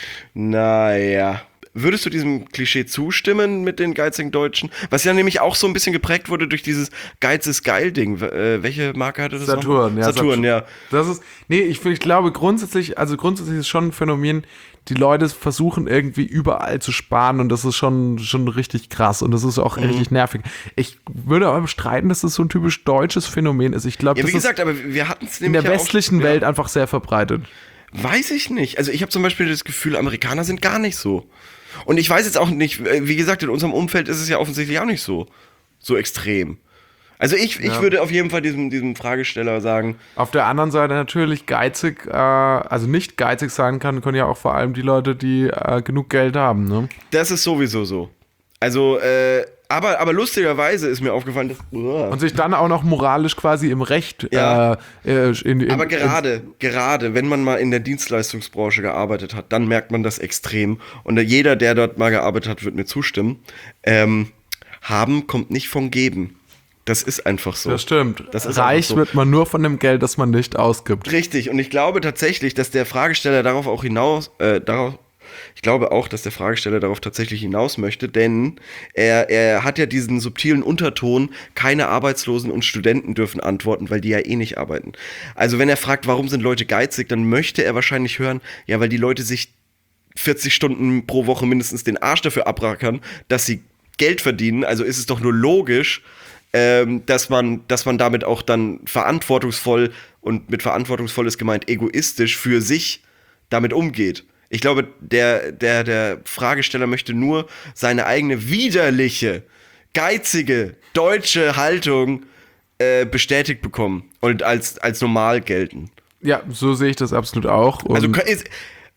Naja. Würdest du diesem Klischee zustimmen mit den geizigen Deutschen? Was ja nämlich auch so ein bisschen geprägt wurde durch dieses Geiz ist geil Ding. Äh, welche Marke hatte das? Saturn, noch? ja. Saturn, ja. Das ist, nee, ich, ich glaube grundsätzlich, also grundsätzlich ist schon ein Phänomen, die Leute versuchen irgendwie überall zu sparen und das ist schon, schon richtig krass und das ist auch Mhm. richtig nervig. Ich würde aber bestreiten, dass das so ein typisch deutsches Phänomen ist. Ich glaube, Ja, das wie ist gesagt, aber wir hatten es in nämlich der ja westlichen auch, Welt einfach sehr verbreitet. Ja, weiß ich nicht. Also ich habe zum Beispiel das Gefühl, Amerikaner sind gar nicht so. Und ich weiß jetzt auch nicht, äh, wie gesagt, in unserem Umfeld ist es ja offensichtlich auch nicht so, so extrem. Also ich, ich Ja. würde auf jeden Fall diesem, diesem Fragesteller sagen, Auf der anderen Seite natürlich geizig, äh, also nicht geizig sein kann, können ja auch vor allem die Leute, die äh, genug Geld haben, ne? das ist sowieso so. Also, äh, aber, aber lustigerweise ist mir aufgefallen, dass... Uah. Und sich dann auch noch moralisch quasi im Recht Ja. äh, äh, in, in, Aber gerade, gerade, wenn man mal in der Dienstleistungsbranche gearbeitet hat, dann merkt man das extrem. Und jeder, der dort mal gearbeitet hat, wird mir zustimmen. Ähm, haben kommt nicht von geben. Das ist einfach so. Das stimmt. Das ist Reich einfach so. wird man nur von dem Geld, das man nicht ausgibt. Richtig. Und ich glaube tatsächlich, dass der Fragesteller darauf auch hinaus, äh, darauf, ich glaube auch, dass der Fragesteller darauf tatsächlich hinaus möchte, denn er, er hat ja diesen subtilen Unterton, keine Arbeitslosen und Studenten dürfen antworten, weil die ja eh nicht arbeiten. Also wenn er fragt, warum sind Leute geizig, dann möchte er wahrscheinlich hören, ja, weil die Leute sich vierzig Stunden pro Woche mindestens den Arsch dafür abrackern, dass sie Geld verdienen. Also ist es doch nur logisch, ähm, dass man, dass man damit auch dann verantwortungsvoll, und mit verantwortungsvoll ist gemeint egoistisch, für sich damit umgeht. Ich glaube, der, der, der Fragesteller möchte nur seine eigene widerliche, geizige, deutsche Haltung äh, bestätigt bekommen und als, als normal gelten. Ja, so sehe ich das absolut auch. Und Also ist,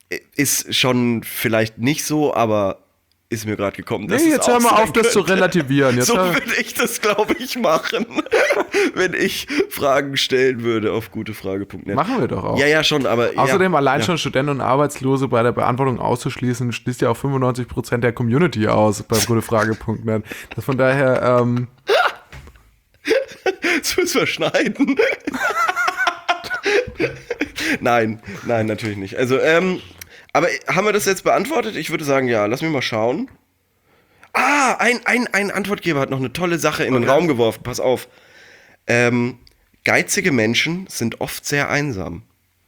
ist schon vielleicht nicht so, aber ist mir gerade gekommen. dass nee, es jetzt auch hör mal sein auf, das zu könnte. relativieren. Jetzt So hör- würde ich das, glaube ich, machen, wenn ich Fragen stellen würde auf gutefrage punkt net. Machen wir doch auch. Ja, ja, schon, aber Außerdem ja, allein ja. schon Studenten und Arbeitslose bei der Beantwortung auszuschließen, schließt ja auch fünfundneunzig Prozent der Community aus bei gutefrage punkt net. Das von daher, ähm, Das müssen wir schneiden. Nein, nein, natürlich nicht. Also, ähm, aber haben wir das jetzt beantwortet? Ich würde sagen, ja. Lass mich mal schauen. Ah, ein, ein, ein Antwortgeber hat noch eine tolle Sache in den Okay. Raum geworfen. Pass auf. Ähm, geizige Menschen sind oft sehr einsam.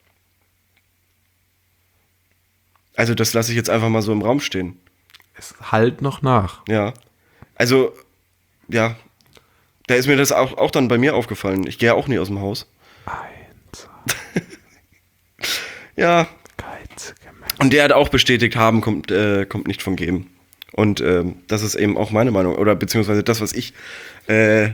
Also, das lasse ich jetzt einfach mal so im Raum stehen. es halt noch nach. Ja. Also, ja. Da ist mir das auch, auch dann bei mir aufgefallen. Ich gehe ja auch nie aus dem Haus. Eins. Ja. Geizige Menschen. Und der hat auch bestätigt, haben kommt, äh, kommt nicht von geben. Und ähm, das ist eben auch meine Meinung. Oder beziehungsweise das, was ich äh,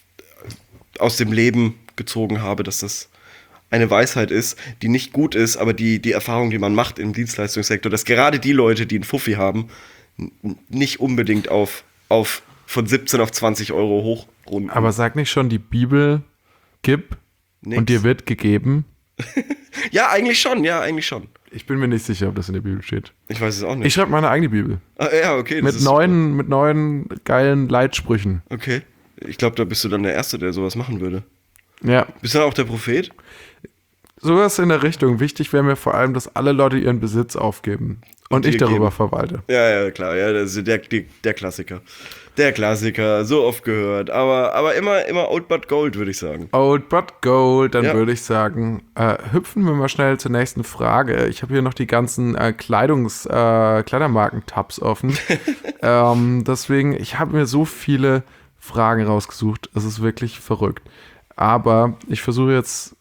aus dem Leben gezogen habe, dass das eine Weisheit ist, die nicht gut ist, aber die, die Erfahrung, die man macht im Dienstleistungssektor, dass gerade die Leute, die einen Fuffi haben, n- nicht unbedingt auf, auf von siebzehn auf zwanzig Euro hochrunden. Aber sag nicht schon, die Bibel gib Nix. und dir wird gegeben. Ja, eigentlich schon, ja, eigentlich schon. Ich bin mir nicht sicher, ob das in der Bibel steht. Ich weiß es auch nicht. Ich schreibe meine eigene Bibel. ah, ja, okay. Das Mit ist neuen, mit neuen geilen Leitsprüchen. super. Okay. Ich glaube, da bist du dann der Erste, der sowas machen würde. Ja. Bist du dann auch der Prophet? Sowas in der Richtung. Wichtig wäre mir vor allem, dass alle Leute ihren Besitz aufgeben. Und, Und ich dir darüber geben. verwalte. Ja, ja, klar. Ja, das ist der, die, der Klassiker. Der Klassiker, so oft gehört. Aber, aber immer, immer Old But Gold, würde ich sagen. Old but gold, dann Ja. würde ich sagen, äh, hüpfen wir mal schnell zur nächsten Frage. Ich habe hier noch die ganzen äh, Kleidungs, äh, Kleidermarken-Tabs offen. ähm, deswegen, ich habe mir so viele Fragen rausgesucht. Es ist wirklich verrückt. Aber ich versuche jetzt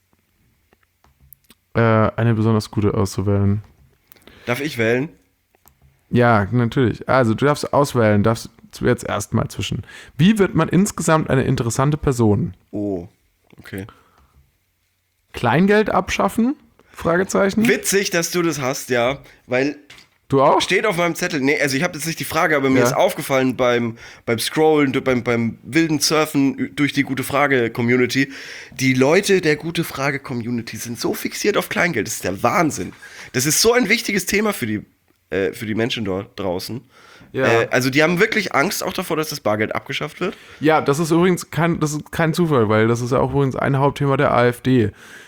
äh, eine besonders gute auszuwählen. Darf ich wählen? Ja, natürlich. Also, du darfst auswählen, darfst du jetzt erstmal zwischen. Wie wird man insgesamt eine interessante Person? Oh, okay. Kleingeld abschaffen? Fragezeichen. Witzig, dass du das hast, ja. Weil Du auch? steht auf meinem Zettel, nee, also ich habe jetzt nicht die Frage, aber mir Ja. ist aufgefallen beim, beim Scrollen, beim, beim wilden Surfen durch die Gute-Frage-Community, die Leute der Gute-Frage-Community sind so fixiert auf Kleingeld, das ist der Wahnsinn. Das ist so ein wichtiges Thema für die, äh, für die Menschen dort draußen. Ja. Äh, also die haben wirklich Angst auch davor, dass das Bargeld abgeschafft wird. Ja, das ist übrigens kein, das ist kein Zufall, weil das ist ja auch übrigens ein Hauptthema der AfD.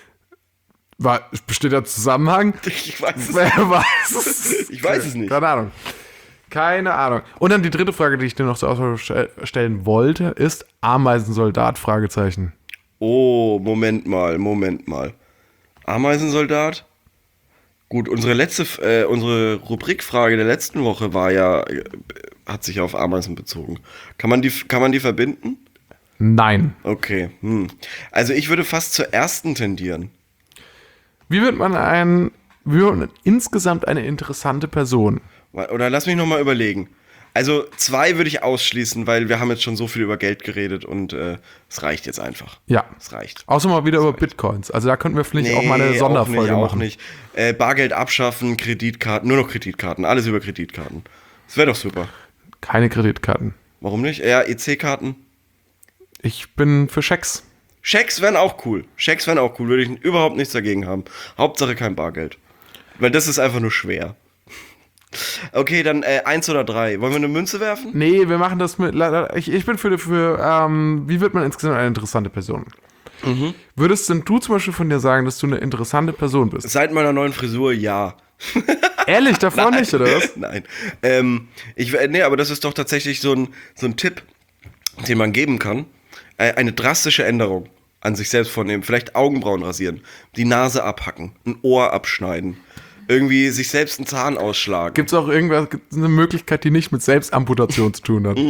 War, besteht da Zusammenhang? Ich weiß es Wer weiß es? Ich weiß es nicht. Keine Ahnung. Keine Ahnung. Und dann die dritte Frage, die ich dir noch zur Auswahl stell- stellen wollte, ist Ameisensoldat? Fragezeichen. Oh, Moment mal, Moment mal. Ameisensoldat? Gut, unsere letzte, äh, unsere Rubrikfrage der letzten Woche war ja, äh, hat sich auf Ameisen bezogen. Kann man die, kann man die verbinden? Nein. Okay, hm. Also ich würde fast zur ersten tendieren. Wie wird man ein, wie wird man insgesamt eine interessante Person? Oder lass mich nochmal überlegen. Also zwei würde ich ausschließen, weil wir haben jetzt schon so viel über Geld geredet und äh, es reicht jetzt einfach. Ja. Es reicht. Außer mal wieder über Bitcoins. Also da könnten wir vielleicht auch mal eine Sonderfolge auch nicht, machen. Auch nicht. Äh, Bargeld abschaffen, Kreditkarten, nur noch Kreditkarten, alles über Kreditkarten. Das wäre doch super. Keine Kreditkarten. Warum nicht? Ja, E C-Karten. Ich bin für Schecks. Schecks wären auch cool. Schecks wären auch cool, würde ich überhaupt nichts dagegen haben. Hauptsache kein Bargeld. Weil das ist einfach nur schwer. Okay, dann äh, eins oder drei. Wollen wir eine Münze werfen? Nee, wir machen das mit. Ich, ich bin für, für ähm, wie wird man insgesamt eine interessante Person? Mhm. Würdest denn du zum Beispiel von dir sagen, dass du eine interessante Person bist? Seit meiner neuen Frisur, ja. Ehrlich, davor nicht, oder was? Nein. Ähm, ich, äh, nee, aber das ist doch tatsächlich so ein, so ein Tipp, den man geben kann. Äh, eine drastische Änderung an sich selbst vornehmen. Vielleicht Augenbrauen rasieren, die Nase abhacken, ein Ohr abschneiden, irgendwie sich selbst einen Zahn ausschlagen. Gibt es auch irgendwas, gibt's eine Möglichkeit, die nicht mit Selbstamputation zu tun hat?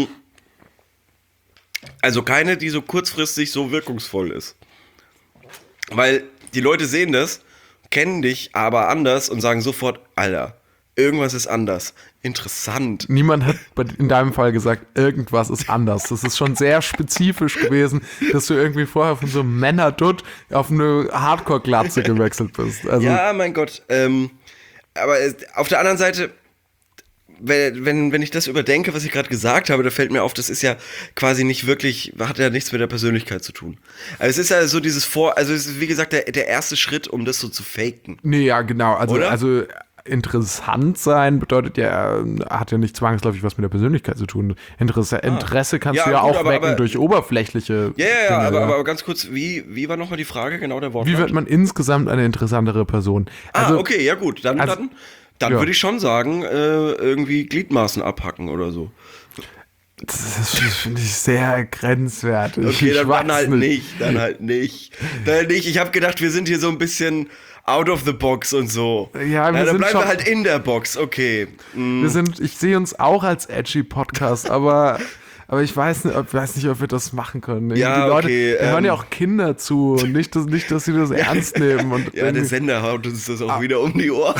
Also keine, die so kurzfristig so wirkungsvoll ist. Weil die Leute sehen das, kennen dich aber anders und sagen sofort, Alter, irgendwas ist anders. Interessant. Niemand hat bei- in deinem Fall gesagt, irgendwas ist anders. Das ist schon sehr spezifisch gewesen, dass du irgendwie vorher von so einem Männerdutt auf eine Hardcore-Glatze gewechselt bist. Also, Ja, mein Gott. Ähm, aber es- auf der anderen Seite, wenn, wenn, wenn ich das überdenke, was ich gerade gesagt habe, da fällt mir auf, das ist ja quasi nicht wirklich, hat ja nichts mit der Persönlichkeit zu tun. Also es ist ja so dieses Vor, also es ist wie gesagt der, der erste Schritt, um das so zu faken. nee, ja, genau. Also, Oder? also interessant sein bedeutet ja, äh, hat ja nicht zwangsläufig was mit der Persönlichkeit zu tun. Interesse, Interesse kannst Ja, du ja gut, auch aber- wecken aber- durch oberflächliche Ja, ja, ja, Dinge, aber, ja. aber ganz kurz, wie, wie war nochmal die Frage, genau der Wortlaut? Wie wird man insgesamt eine interessantere Person? Also, ah, okay, ja gut, dann, also- dann, dann ja. würde ich schon sagen, äh, irgendwie Gliedmaßen abhacken oder so. das, das finde ich sehr grenzwertig. Okay, Ich dann, weiß dann halt nicht, dann halt nicht. Dann nicht. Ich habe gedacht, wir sind hier so ein bisschen out of the box und so. Ja, wir dann sind bleiben schon- wir halt in der Box, okay. Mm. Wir sind, ich sehe uns auch als edgy Podcast, aber, aber aber ich weiß nicht, ob, weiß nicht, ob wir das machen können. Ja, die Leute, okay, da hören ähm, ja auch Kinder zu und nicht, dass, nicht, dass sie das ernst nehmen. Und Ja, der irgendwie- Sender haut uns das auch wieder um die Ohren.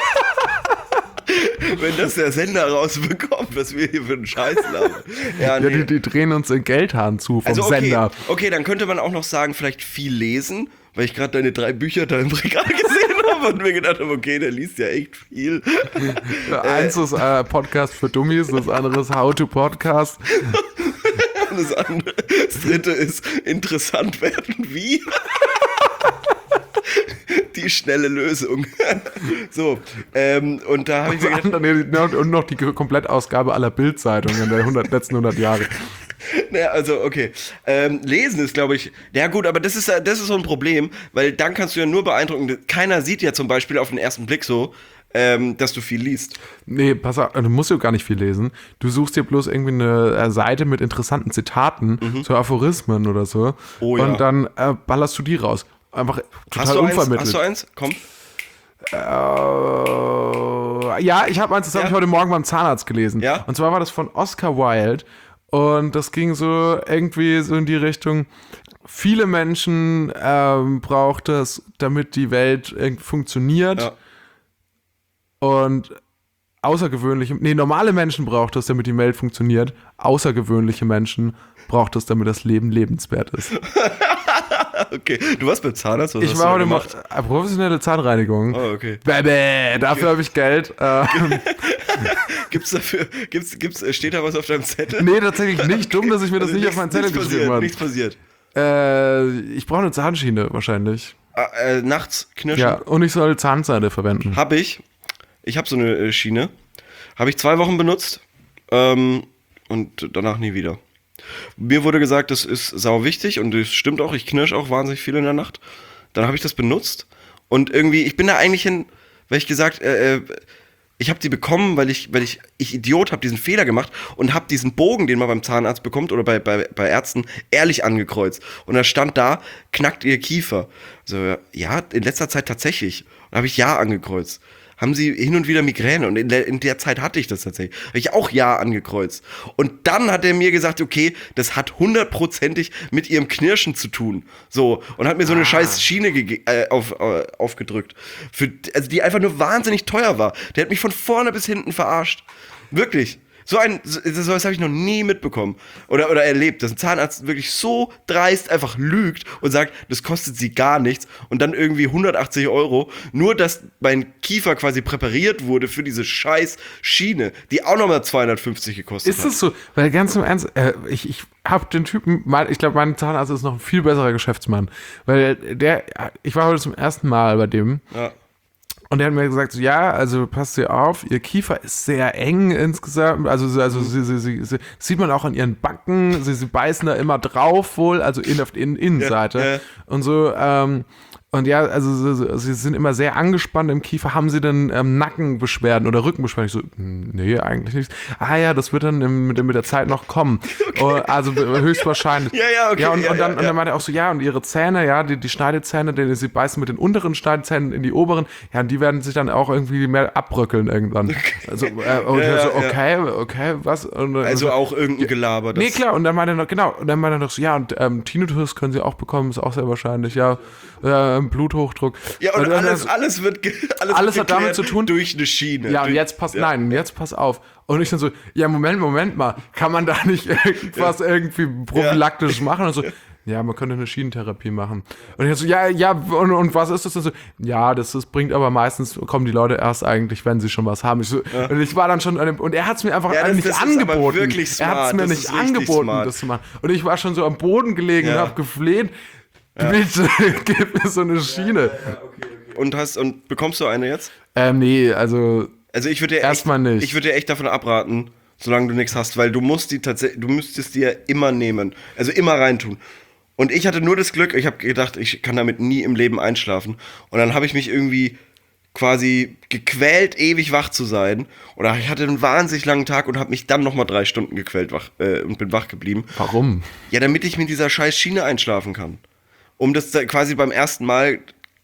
Wenn das der Sender rausbekommt, was wir hier für einen Scheiß labern. Ja, ja, nee. die, die drehen uns den Geldhahn zu vom Also okay, Sender. okay, dann könnte man auch noch sagen, vielleicht viel lesen, weil ich gerade deine drei Bücher da im Regal gesehen habe und mir gedacht habe, okay, der liest ja echt viel. Eins ist äh, Podcast für Dummies, das andere ist How to Podcast. Und das andere, das dritte ist interessant werden wie. Die schnelle Lösung. So, ähm, und da habe ich mir Das gedacht, andere, nee, und noch die Komplettausgabe aller Bild-Zeitungen der hundert, letzten hundert Jahre. naja, also okay, ähm, lesen ist, glaube ich, ja gut, aber das ist, ja- das ist so ein Problem, weil dann kannst du ja nur beeindrucken, keiner sieht ja zum Beispiel auf den ersten Blick so, ähm, dass du viel liest. Nee, pass auf, du musst ja gar nicht viel lesen. Du suchst dir bloß irgendwie eine äh, Seite mit interessanten Zitaten, so Aphorismen oder so. Mhm. Oh ja. Und dann äh, ballerst du die raus. Einfach total Hast du eins? unvermittelt. Hast du eins? Komm. Äh, ja, ich habe eins, das habe Ja? ich heute Morgen beim Zahnarzt gelesen. Ja? Und zwar war das von Oscar Wilde. Und das ging so irgendwie so in die Richtung, viele Menschen ähm, braucht es, damit die Welt irgendwie funktioniert. Ja. Und außergewöhnliche, nee, normale Menschen braucht es, damit die Welt funktioniert. Außergewöhnliche Menschen braucht es, damit das Leben lebenswert ist. Okay, du warst beim Zahnarzt, was Ich hast war du da heute gemacht? mal äh, professionelle Zahnreinigung. Oh, okay. Bäh, bäh, dafür habe ich Geld. Ähm, Gibt's dafür, gibt's, gibt's, steht da was auf deinem Zettel? nee, tatsächlich nicht. Dumm, dass ich mir das Also nicht auf meinen Zettel nichts geschrieben passiert, habe. Nichts passiert. Äh, ich brauche eine Zahnschiene wahrscheinlich. Ah, äh, nachts knirschen. Ja, und ich soll Zahnseide verwenden. Hab ich. Ich habe so eine äh, Schiene. Habe ich zwei Wochen benutzt ähm, und danach nie wieder. Mir wurde gesagt, das ist sau wichtig und das stimmt auch. Ich knirsch auch wahnsinnig viel in der Nacht. Dann habe ich das benutzt und irgendwie, ich bin da eigentlich hin, weil ich gesagt, äh, äh, ich habe die bekommen, weil ich, weil ich, ich Idiot, habe diesen Fehler gemacht und habe diesen Bogen, den man beim Zahnarzt bekommt oder bei, bei, bei Ärzten, ehrlich angekreuzt. Und da stand da, knackt ihr Kiefer. So, ja, in letzter Zeit tatsächlich. Und da habe ich Ja angekreuzt. Haben sie hin und wieder Migräne und in der, in der Zeit hatte ich das tatsächlich. Habe ich auch Ja angekreuzt. Und dann hat er mir gesagt, okay, das hat hundertprozentig mit ihrem Knirschen zu tun. So, und hat mir so eine scheiß Schiene gege- äh, auf, äh, aufgedrückt. Für, also die einfach nur wahnsinnig teuer war. Der hat mich von vorne bis hinten verarscht. Wirklich. So ein, so, sowas habe ich noch nie mitbekommen oder, oder erlebt, dass ein Zahnarzt wirklich so dreist einfach lügt und sagt, das kostet sie gar nichts und dann irgendwie hundertachtzig Euro, nur dass mein Kiefer quasi präpariert wurde für diese scheiß Schiene, die auch nochmal zweihundertfünfzig gekostet Ist hat. das so? Weil ganz im Ernst, äh, ich, ich habe den Typen, mal, ich glaube, mein Zahnarzt ist noch ein viel besserer Geschäftsmann. Weil der, ich war heute zum ersten Mal bei dem. Ja. Und der hat mir gesagt, so, ja, also passt ihr auf, ihr Kiefer ist sehr eng insgesamt, also, so- also sie, sie, sie, sie, sieht man auch an ihren Backen, sie, sie beißen da immer drauf wohl, also in, auf die In- Innenseite Ja, ja. und so, ähm, und ja, also so- so, sie sind immer sehr angespannt im Kiefer. Haben sie denn ähm, Nackenbeschwerden oder Rückenbeschwerden? Ich so, "Hm, nee, eigentlich nicht. Ah ja, das wird dann im, mit, mit der Zeit noch kommen. Oh, also höchstwahrscheinlich. Ja, ja, okay, Ja, und, ja, und, dann, ja, und ja. dann meinte er auch so, ja, und ihre Zähne, ja, die, die Schneidezähne, die, sie beißen mit den unteren Schneidezähnen in die oberen, ja, und die werden sich dann auch irgendwie mehr abbröckeln irgendwann. Also, äh, und Ja, er so, ja, ja. okay, okay, was? Und, Also so, auch irgendein Gelaber. Das nee, klar, und dann meinte er noch, genau, und dann meinte er noch so, ja, und ähm, Tinnitus können sie auch bekommen, ist auch sehr wahrscheinlich, ja, äh, Bluthochdruck. Ja, und, Und dann- alles, alles wird ge- alles, Alles wird hat damit geklärt zu tun- durch eine Schiene. Ja, und durch, jetzt pass, nein, jetzt pass auf. Und ich dann so, ja, Moment, Moment mal, kann man da nicht irgendwas irgendwie prophylaktisch machen? Und so, ja, man könnte eine Schienentherapie machen. Und ich so, ja, ja, und, und was ist das denn so? Ja, das, das bringt aber meistens, kommen die Leute erst eigentlich, wenn sie schon was haben. Ich so, Und ich war dann schon, an dem, und er hat es mir einfach Ja, das- nicht das ist aber angeboten. wirklich er hat es smart, mir das nicht ist richtig angeboten, smart. das zu machen. Und ich war schon so am Boden gelegen Ja. und habe gefleht, bitte, gib mir so eine Schiene. Und hast und bekommst du eine jetzt? Ähm, nee, also, Also ich würde dir Erstmal echt, nicht. Ich würde dir echt davon abraten, solange du nichts hast, weil du musst die tatsächlich, du müsstest die ja immer nehmen, also immer reintun. Und ich hatte nur das Glück, ich habe gedacht, ich kann damit nie im Leben einschlafen. Und dann habe ich mich irgendwie quasi gequält, ewig wach zu sein. Oder ich hatte einen wahnsinnig langen Tag und habe mich dann nochmal drei Stunden gequält wach äh, und bin wach geblieben. warum? Ja, damit ich mit dieser scheiß Schiene einschlafen kann. Um das da quasi beim ersten Mal,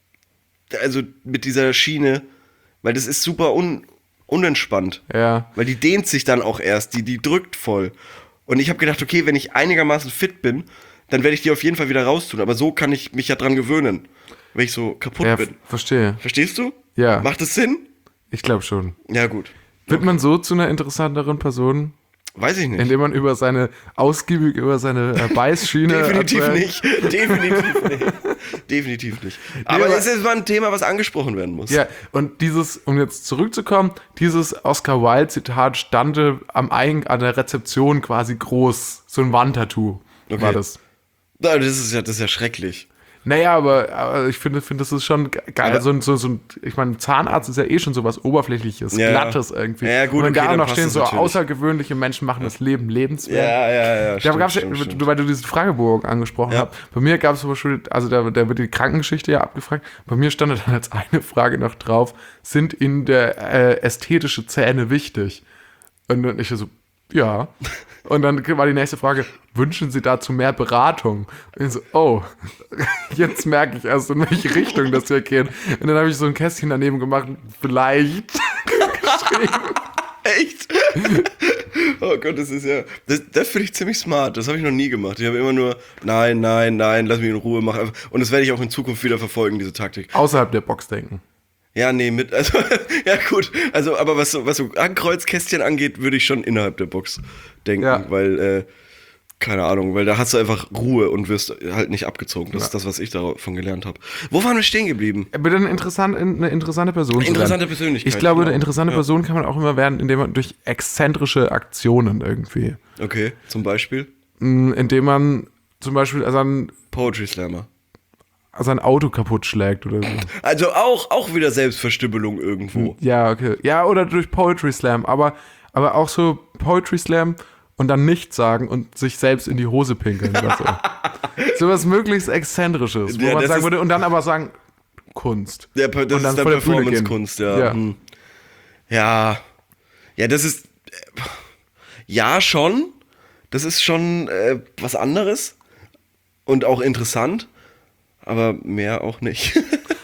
also mit dieser Schiene, weil das ist super un, unentspannt. Ja. Weil die dehnt sich dann auch erst, die, die drückt voll. Und ich habe gedacht, okay, wenn ich einigermaßen fit bin, dann werde ich die auf jeden Fall wieder raustun. Aber so kann ich mich ja dran gewöhnen, wenn ich so kaputt Ja, bin. f- verstehe. Verstehst du? Ja. Macht das Sinn? Ich glaube schon. Ja, gut. Wird man so zu einer interessanteren Person, Weiß ich nicht. indem man über seine, ausgiebig über seine äh, Beißschiene... Definitiv erzählt? nicht. Definitiv nicht. Definitiv nicht. Aber aber- es ist mal ein Thema, was angesprochen werden muss. Ja, und dieses, um jetzt zurückzukommen, dieses Oscar Wilde-Zitat stand am Eingang an der Rezeption quasi groß, so ein Wandtattoo Okay. war das. Na, Das ist ja, das ist ja schrecklich. Naja, aber, aber ich finde, finde, das ist schon ge- geil. Aber- so, ein- so, so ein, ich meine, Zahnarzt ist ja eh schon sowas Oberflächliches, Ja. Glattes irgendwie. Ja, gut, und wenn okay, da auch dann noch passt stehen, das so natürlich. außergewöhnliche Menschen machen das Leben lebenswert. Ja, ja, ja. Da stimmt, gab's stimmt, ja, stimmt. weil du diesen Fragebogen angesprochen Ja. hast. Bei mir gab es zum Beispiel, also da, da wird die Krankengeschichte ja abgefragt. Bei mir stand dann als eine Frage noch drauf: Sind Ihnen der äh, ästhetische Zähne wichtig? Und dann ich so, ja. Und dann war die nächste Frage: Wünschen Sie dazu mehr Beratung? Und ich so, oh, jetzt merke ich erst, in welche Richtung das hier geht. Und dann habe ich so ein Kästchen daneben gemacht, vielleicht geschrieben. Echt? Oh Gott, das ist ja. Das, das finde ich ziemlich smart. Das habe ich noch nie gemacht. Ich habe immer nur, nein, nein, nein, lass mich in Ruhe machen. Und das werde ich auch in Zukunft wieder verfolgen, diese Taktik. Außerhalb der Box denken. Ja, nee, mit, also, ja gut, also, aber was so, was so Ankreuzkästchen angeht, würde ich schon innerhalb der Box denken, Ja. weil, äh, keine Ahnung, weil da hast du einfach Ruhe und wirst halt nicht abgezogen. Das Ja. ist das, was ich davon gelernt habe. Wo waren wir stehen geblieben? Bitte eine interessante, eine interessante Person zu Interessante werden. Persönlichkeit, Ich glaube, genau. eine interessante Ja. Person kann man auch immer werden, indem man durch exzentrische Aktionen irgendwie, Okay, zum Beispiel Mm, indem man zum Beispiel sein, Poetry Slammer. sein Auto kaputt schlägt oder so. Also auch, auch wieder Selbstverstümmelung irgendwo. Ja, okay. Ja, oder durch Poetry Slam, aber, aber auch so Poetry Slam und dann nichts sagen und sich selbst in die Hose pinkeln oder so. So was möglichst Exzentrisches, wo Ja, man das sagen ist- würde, und dann aber sagen, Kunst. Der, das Und dann ist dann vor der Bühne gehen. Performance-Kunst, ja. Ja. Hm. ja. Ja, das ist. Äh, ja, schon. Das ist schon äh, was anderes. Und auch interessant. Aber mehr auch nicht.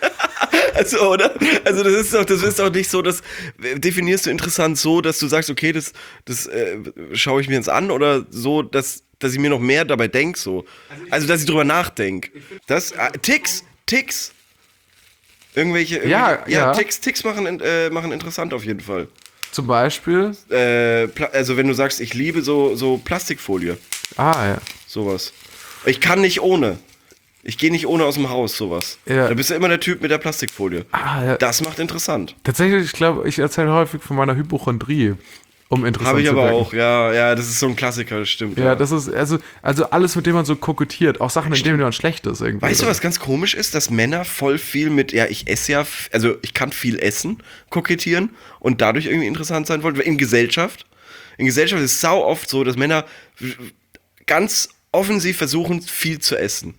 Also, oder? Also, das ist doch, das ist doch nicht so, dass. Definierst du interessant so, dass du sagst, okay, das, das äh, schaue ich mir jetzt an, oder so, dass, dass ich mir noch mehr dabei denke, so. Also, dass ich drüber nachdenke. Das. Äh, Ticks, Ticks. Irgendwelche, Ja, irgendwelche ja, ja. Ticks, Ticks machen, äh, machen interessant auf jeden Fall. Zum Beispiel, Äh, Pla- also wenn du sagst, ich liebe so, so Plastikfolie, ah ja. sowas. Ich kann nicht ohne. Ich gehe nicht ohne aus dem Haus, sowas. Ja. Da bist du immer der Typ mit der Plastikfolie. Ah, ja. Das macht interessant. Tatsächlich, ich glaube, ich erzähle häufig von meiner Hypochondrie, um interessant Habe ich zu aber wirken. auch, ja, ja, das ist so ein Klassiker, das stimmt. Ja, das ist, also, also alles, mit dem man so kokettiert, auch Sachen, in denen man schlecht ist irgendwie. Weißt du, was ganz komisch ist? Dass Männer voll viel mit, ja, ich esse ja, f- also ich kann viel essen, kokettieren und dadurch irgendwie interessant sein wollen. In Gesellschaft. In Gesellschaft ist es sau oft so, dass Männer w- ganz offensiv versuchen, viel zu essen.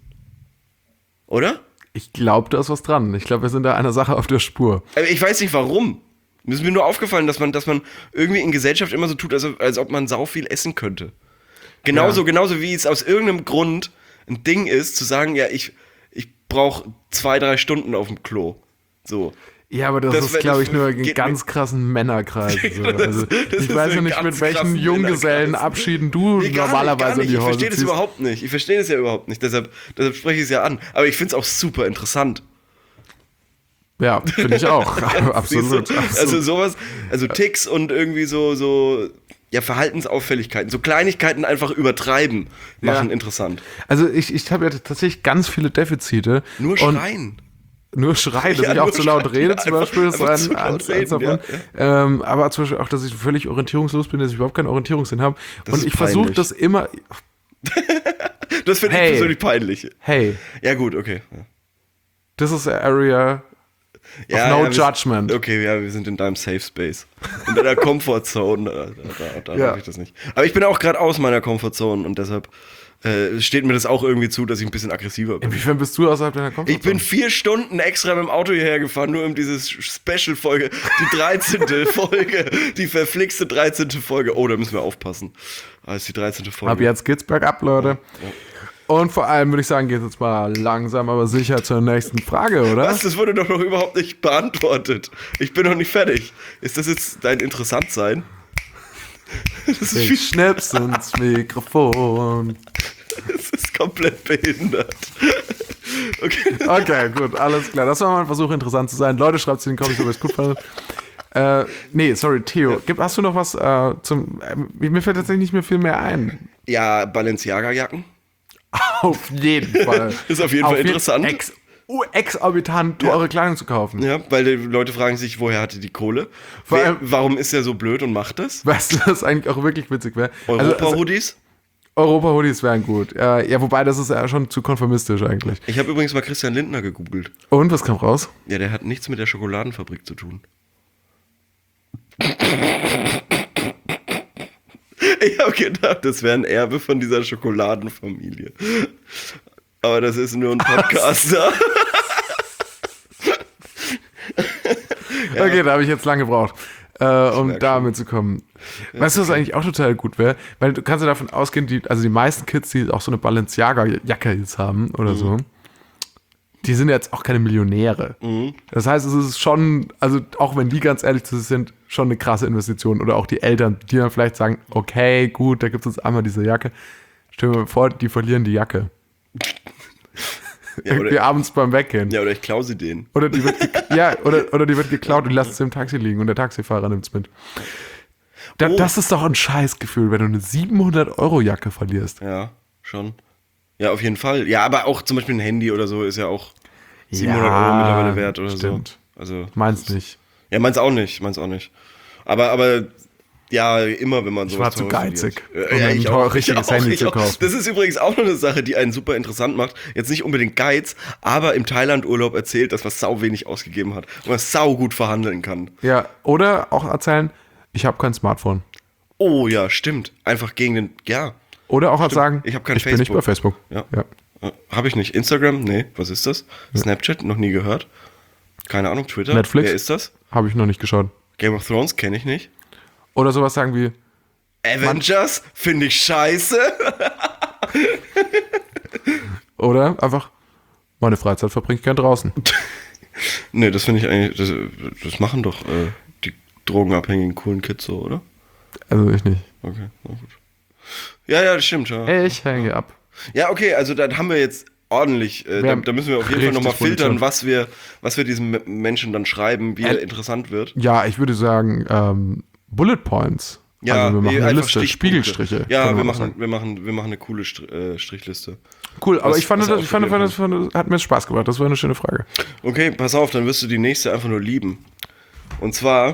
Oder? Ich glaube, da ist was dran. Ich glaube, wir sind da einer Sache auf der Spur. Aber ich weiß nicht warum. Mir ist mir nur aufgefallen, dass man, dass man irgendwie in Gesellschaft immer so tut, als, als ob man sau viel essen könnte. Genauso, Ja. genauso wie es aus irgendeinem Grund ein Ding ist, zu sagen, ja, ich, ich brauche zwei, drei Stunden auf dem Klo. So. Ja, aber das, Das ist, wär- glaube ich, nur in geht ganz krassen Männerkreisen. So. Das- Also, das ich ist weiß ja ein nicht, ganz mit welchen krassen Junggesellenabschieden du Nee, gar nicht, normalerweise gar in nicht. die Ich Hause verstehe das ziehst. überhaupt nicht. Ich verstehe das ja überhaupt nicht. Deshalb, deshalb spreche ich es ja an. Aber ich finde es auch super interessant. Ja, finde ich auch. absolut, Siehst du? absolut. Also sowas, also Ticks und irgendwie so, so, ja, Verhaltensauffälligkeiten, so Kleinigkeiten einfach übertreiben, machen Ja. interessant. Also ich, ich habe ja tatsächlich ganz viele Defizite. Nur und schreien. Nur schreien, dass Ja, ich auch nur zu laut schreien, rede, ja, zum einfach- Beispiel, ist einfach ein, zu laut eins, eins reden, davon. ja, Ähm, aber zum Beispiel auch, dass ich völlig orientierungslos bin, dass ich überhaupt keinen Orientierungssinn habe. Das Und ist ich versuche peinlich. das immer. Das finde Hey. ich persönlich peinlich. Hey, Ja, gut, okay. this is an area Ja, of no ja, wir judgment. Sind, okay, ja, wir sind in deinem Safe Space. In deiner Comfortzone. Da, da, da, da Ja. darf ich das nicht. Aber ich bin auch gerade aus meiner Comfortzone und deshalb äh, steht mir das auch irgendwie zu, dass ich ein bisschen aggressiver bin. Inwiefern bist du außerhalb deiner Ich Komfortzone? bin vier Stunden extra mit dem Auto hierher gefahren, nur um dieses Special-Folge, die dreizehnte Folge, die verflixte dreizehnte Folge. Oh, da müssen wir aufpassen. Ah, ist die dreizehnte Folge. Ab jetzt geht's bergab, Leute. Und vor allem würde ich sagen, geht's jetzt mal langsam, aber sicher zur nächsten Frage, oder? Was? Das wurde doch noch überhaupt nicht beantwortet. Ich bin noch nicht fertig. Ist das jetzt dein Interessantsein? Das ist, Ich viel, schnips ins Mikrofon. das ist komplett behindert. Okay. Okay, gut, alles klar. Das war mal ein Versuch, interessant zu sein. Leute, schreibt es in den Comments, ob ihr es gut fandet. Äh, nee, sorry, Theo. Gib, hast du noch was äh, zum. Äh, mir fällt tatsächlich nicht mehr viel mehr ein. Ja, Balenciaga-Jacken. Auf jeden Fall. Ist auf jeden Fall interessant. Ex, uh, exorbitant teure Ja. Kleidung zu kaufen. Ja, weil die Leute fragen sich, woher hatte die Kohle? Vor Wer, allem- warum ist er so blöd und macht das? Weißt du, das eigentlich auch wirklich witzig wäre? Also, Europa-Hoodies? Europa-Hoodies wären gut. Äh, ja, wobei, das ist ja schon zu konformistisch eigentlich. Ich habe übrigens mal Christian Lindner gegoogelt. Und, was kam raus? Ja, der hat nichts mit der Schokoladenfabrik zu tun. Ich habe gedacht, das wäre ein Erbe von dieser Schokoladenfamilie. Aber das ist nur ein Podcaster. Ja. Okay, da habe ich jetzt lange gebraucht, äh, um merk da schon. mitzukommen. Weißt du, was eigentlich auch total gut wäre? Weil du kannst ja davon ausgehen, die, also die meisten Kids, die auch so eine Balenciaga-Jacke jetzt haben oder Mhm. so, die sind jetzt auch keine Millionäre. Mhm. Das heißt, es ist schon, also auch wenn die ganz ehrlich zu sich sind, schon eine krasse Investition. Oder auch die Eltern, die dann vielleicht sagen, okay, gut, da gibt es jetzt einmal diese Jacke. Stell dir mal vor, die verlieren die Jacke. Ja, Irgendwie oder, abends beim Weggehen. ja, oder ich klaue sie denen. Oder die wird, ge- ja, oder, oder die wird geklaut und lässt sie im Taxi liegen und der Taxifahrer nimmt es mit. Da, Oh. Das ist doch ein Scheißgefühl, wenn du eine siebenhundert-Euro-Jacke verlierst. Ja, schon. Ja, auf jeden Fall. Ja, aber auch zum Beispiel ein Handy oder so ist ja auch siebenhundert Ja, Euro mittlerweile wert oder stimmt. so. Also, Meins nicht. ja, meins auch nicht, meins auch nicht. Aber, aber, ja, immer wenn man so war zu geizig, um ja, ein ich teuer- auch, richtiges ich auch, Handy ich zu auch. kaufen. Das ist übrigens auch noch eine Sache, die einen super interessant macht. Jetzt nicht unbedingt Geiz, aber im Thailand-Urlaub erzählt, dass man sau wenig ausgegeben hat und man sau gut verhandeln kann. Ja, oder auch erzählen, ich habe kein Smartphone. Oh ja, stimmt. Einfach gegen den, ja. Oder auch sagen, Ich hab kein bin nicht bei Facebook. Ja. Ja. Äh, Habe ich nicht. Instagram? Nee, was ist das? Snapchat? Noch nie gehört. Keine Ahnung, Twitter? Netflix? Wer ist das? Habe ich noch nicht geschaut. Game of Thrones kenne ich nicht. Oder sowas sagen wie, Avengers? Finde ich scheiße. oder einfach, meine Freizeit verbringe ich gern draußen. Nee, das finde ich eigentlich, das, das machen doch äh, die drogenabhängigen coolen Kids so, oder? Also ich nicht. Okay, na gut. Ja, ja, das stimmt, ja. Ich hänge ab. Ja, okay, also dann haben wir jetzt ordentlich, äh, da, haben da müssen wir auf jeden Fall richtig nochmal filtern, Munition. was wir, was wir diesem M- Menschen dann schreiben, wie Äh, er interessant wird. Ja, ich würde sagen, ähm, Bullet Points. Ja, also wir machen eine einfach Liste, Stichpunkte. Spiegelstriche. Ja, kann wir man auch machen, sagen. wir, machen, wir machen eine coole Str äh, Strichliste. Cool, aber was- ich fand, was das, er ich fand, fand, das, ausprobieren fand, das hat mir Spaß gemacht. Das war eine schöne Frage. Okay, pass auf, dann wirst du die nächste einfach nur lieben. Und zwar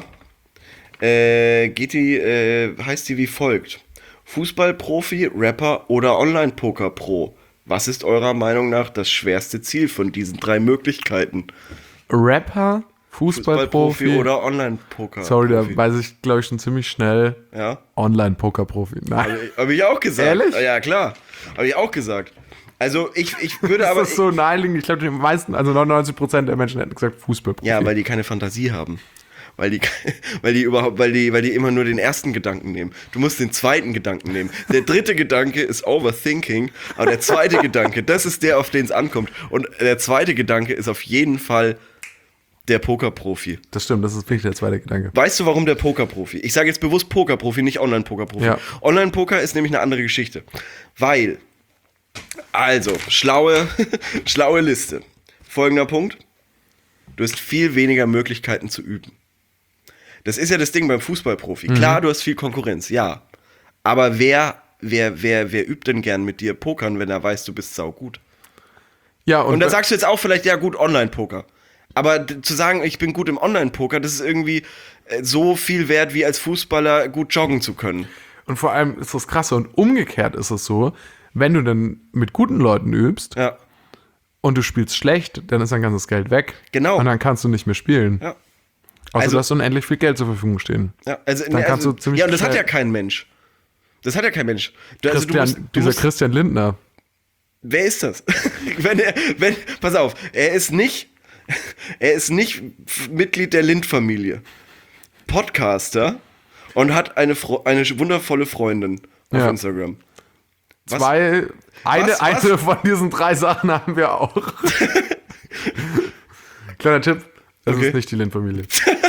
äh, geht die, äh, heißt die wie folgt: Fußballprofi, Rapper oder Online-Poker-Pro? Was ist eurer Meinung nach das schwerste Ziel von diesen drei Möglichkeiten? Rapper, Fußballprofi. oder Online-Poker? Sorry, da weiß ich, glaube ich, schon ziemlich schnell. Ja, Online-Poker-Profi. Nein. habe ich auch gesagt. Ehrlich? Ja, klar. Habe ich auch gesagt. Also ich, ich würde Das aber... ist so naheliegend. Ich glaube, die meisten, also neunundneunzig Prozent der Menschen hätten gesagt Fußballprofi. Ja, weil die keine Fantasie haben. Weil die, weil die überhaupt, weil die, weil die immer nur den ersten Gedanken nehmen. Du musst den zweiten Gedanken nehmen. Der dritte Gedanke ist Overthinking, aber der zweite Gedanke, das ist der, auf den es ankommt. Und der zweite Gedanke ist auf jeden Fall der Pokerprofi. Das stimmt, das ist wirklich der zweite Gedanke. Weißt du, warum der Pokerprofi? Ich sage jetzt bewusst Pokerprofi, nicht Online-Pokerprofi. Ja. Online-Poker ist nämlich eine andere Geschichte. Weil, also, schlaue, schlaue Liste. Folgender Punkt. Du hast viel weniger Möglichkeiten zu üben. Das ist ja das Ding beim Fußballprofi. Klar, du hast viel Konkurrenz, ja. Aber wer, wer, wer, wer übt denn gern mit dir Pokern, wenn er weiß, du bist saugut? Ja, und, Und da sagst du jetzt auch vielleicht, ja gut, Online-Poker. Aber d- zu sagen, ich bin gut im Online-Poker, das ist irgendwie äh, so viel wert, wie als Fußballer gut joggen zu können. und vor allem ist das krasse. Und umgekehrt ist es so, wenn du dann mit guten Leuten übst Ja, und du spielst schlecht, dann ist dein ganzes Geld weg. Genau. Und dann kannst du nicht mehr spielen. ja. Außer Also- du hast unendlich viel Geld zur Verfügung stehen. Ja, also, Dann kannst also, du ziemlich ja, und das hat schnell- ja kein Mensch. Das hat ja kein Mensch. Du, also, du Christian, musst, du dieser musst, Christian Lindner. wer ist das? wenn er, wenn, pass auf, er ist nicht, er ist nicht F- Mitglied der Lind-Familie. Podcaster und hat eine, Fro eine wundervolle Freundin auf Ja. Instagram. Was? Zwei, eine, Was? Was? eine von diesen drei Sachen haben wir auch. Kleiner Tipp, das Okay. ist nicht die Lind-Familie. Okay.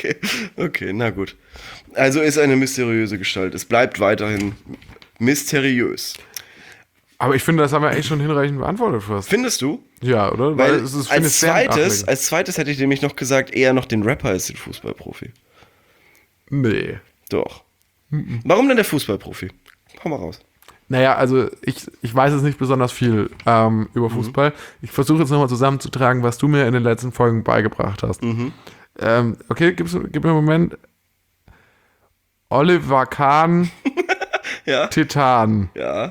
Okay, okay, na gut. Also ist eine mysteriöse Gestalt. Es bleibt weiterhin mysteriös. Aber ich finde, das haben wir eigentlich schon hinreichend beantwortet fast. Findest du? Ja, oder? Weil es ist, finde als, ich, sehr zweites, nachlegend. als zweites hätte ich nämlich noch gesagt, eher noch den Rapper als den Fußballprofi. Nee. Doch. Warum denn der Fußballprofi? Hau mal raus. Naja, also ich, ich weiß jetzt nicht besonders viel ähm, über Fußball. Ich versuche jetzt nochmal zusammenzutragen, was du mir in den letzten Folgen beigebracht hast. Ähm, okay, gib's, gib mir einen Moment. Oliver Kahn, Ja? Titan, Ja.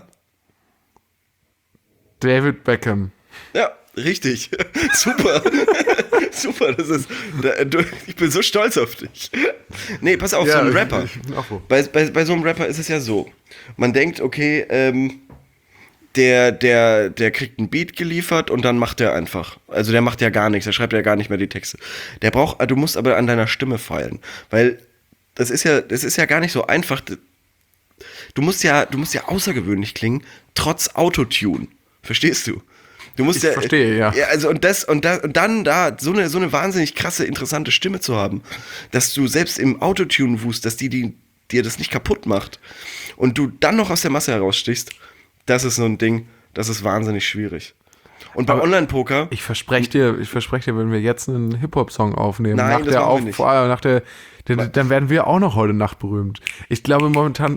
David Beckham. Ja, richtig. Super. Super, das ist. Da, du, ich bin so stolz auf dich. Nee, pass auf, Ja, so ein ich- Rapper. ich bin auch froh. Bei, bei, bei so einem Rapper ist es ja so. Man denkt, okay, ähm, der, der, der kriegt einen Beat geliefert und dann macht er einfach. Also der macht ja gar nichts, der schreibt ja gar nicht mehr die Texte. Der braucht, du musst aber an deiner Stimme feilen. Weil das ist ja, das ist ja gar nicht so einfach. Du musst ja, du musst ja außergewöhnlich klingen, trotz Autotune. Verstehst du? Du musst Ich ja, verstehe, ja. ja. Also und das und, da, und dann da so eine so eine wahnsinnig krasse interessante Stimme zu haben, dass du selbst im Autotune wust, dass die, die dir das nicht kaputt macht und du dann noch aus der Masse herausstichst, das ist so ein Ding, das ist wahnsinnig schwierig. Und bei Aber Online-Poker, Ich verspreche dir, ich verspreche dir, wenn wir jetzt einen Hip-Hop-Song aufnehmen, Nein, nach das der machen wir Auf, nicht. vor allem nach der, der, dann werden wir auch noch heute Nacht berühmt. Ich glaube momentan,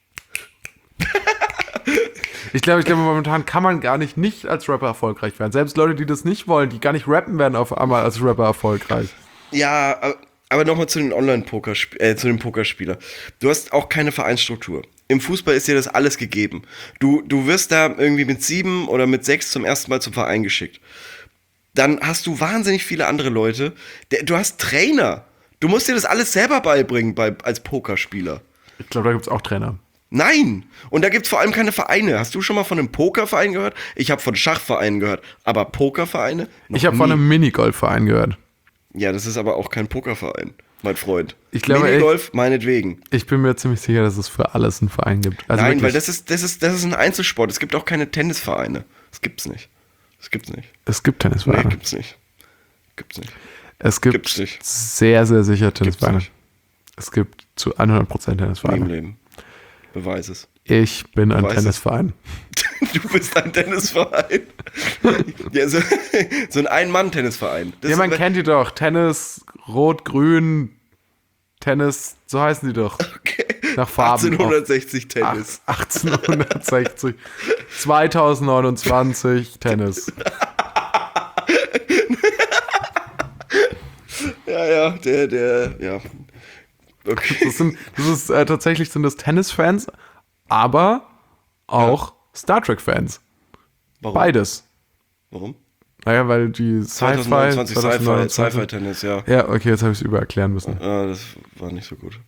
ich glaube, ich glaube momentan kann man gar nicht nicht als Rapper erfolgreich werden. Selbst Leute, die das nicht wollen, die gar nicht rappen, werden auf einmal als Rapper erfolgreich. ja, aber- aber nochmal zu den Online-Poker, äh, zu dem Pokerspieler. Du hast auch keine Vereinsstruktur. Im Fußball ist dir das alles gegeben. Du, du wirst da irgendwie mit sieben oder mit sechs zum ersten Mal zum Verein geschickt. Dann hast du wahnsinnig viele andere Leute. Der, du hast Trainer. Du musst dir das alles selber beibringen bei, als Pokerspieler. Ich glaube, da gibt es auch Trainer. Nein! Und da gibt's vor allem keine Vereine. Hast du schon mal von einem Pokerverein gehört? Ich habe von Schachvereinen gehört. Aber Pokervereine? Noch Ich habe von nie. einem Minigolf-Verein gehört. Ja, das ist aber auch kein Pokerverein, mein Freund. Ich glaube, Minigolf, meinetwegen. Ich bin mir ziemlich sicher, dass es für alles einen Verein gibt. Also Nein, wirklich, weil das ist, das, ist, das ist ein Einzelsport. Es gibt auch keine Tennisvereine. Das gibt's nicht. Das gibt's nicht. es gibt Nee, Tennisvereine. gibt's nicht. Gibt's nicht. Es gibt Gibt's nicht. sehr, sehr sicher Tennisvereine. nicht. Es gibt zu hundert Prozent Nie im Tennisvereine. Leben. Beweis es. Ich bin ein Weiß es. Tennisverein. Du bist ein Tennisverein. Ja, so, so ein Ein-Mann-Tennisverein. Das Ja, man ist- kennt die doch. Tennis, Rot, Grün, Tennis, so heißen die doch. Okay. Nach Farben. achtzehnhundertsechzig Tennis. Ach, achtzehnhundertsechzig. zweitausendneunundzwanzig Tennis. Ja, ja, der, der, ja. Okay. Das, sind, das ist äh, tatsächlich sind das Tennisfans, aber auch Star Trek-Fans. Warum? Beides. Warum? Naja, weil die Sci-Fi. zweitausendneunundzwanzig Sci-Fi, zweitausendneunundzwanzig Sci-Fi-Tennis, ja. Ja, okay, jetzt habe ich es übererklären müssen. Ja, das war nicht so gut.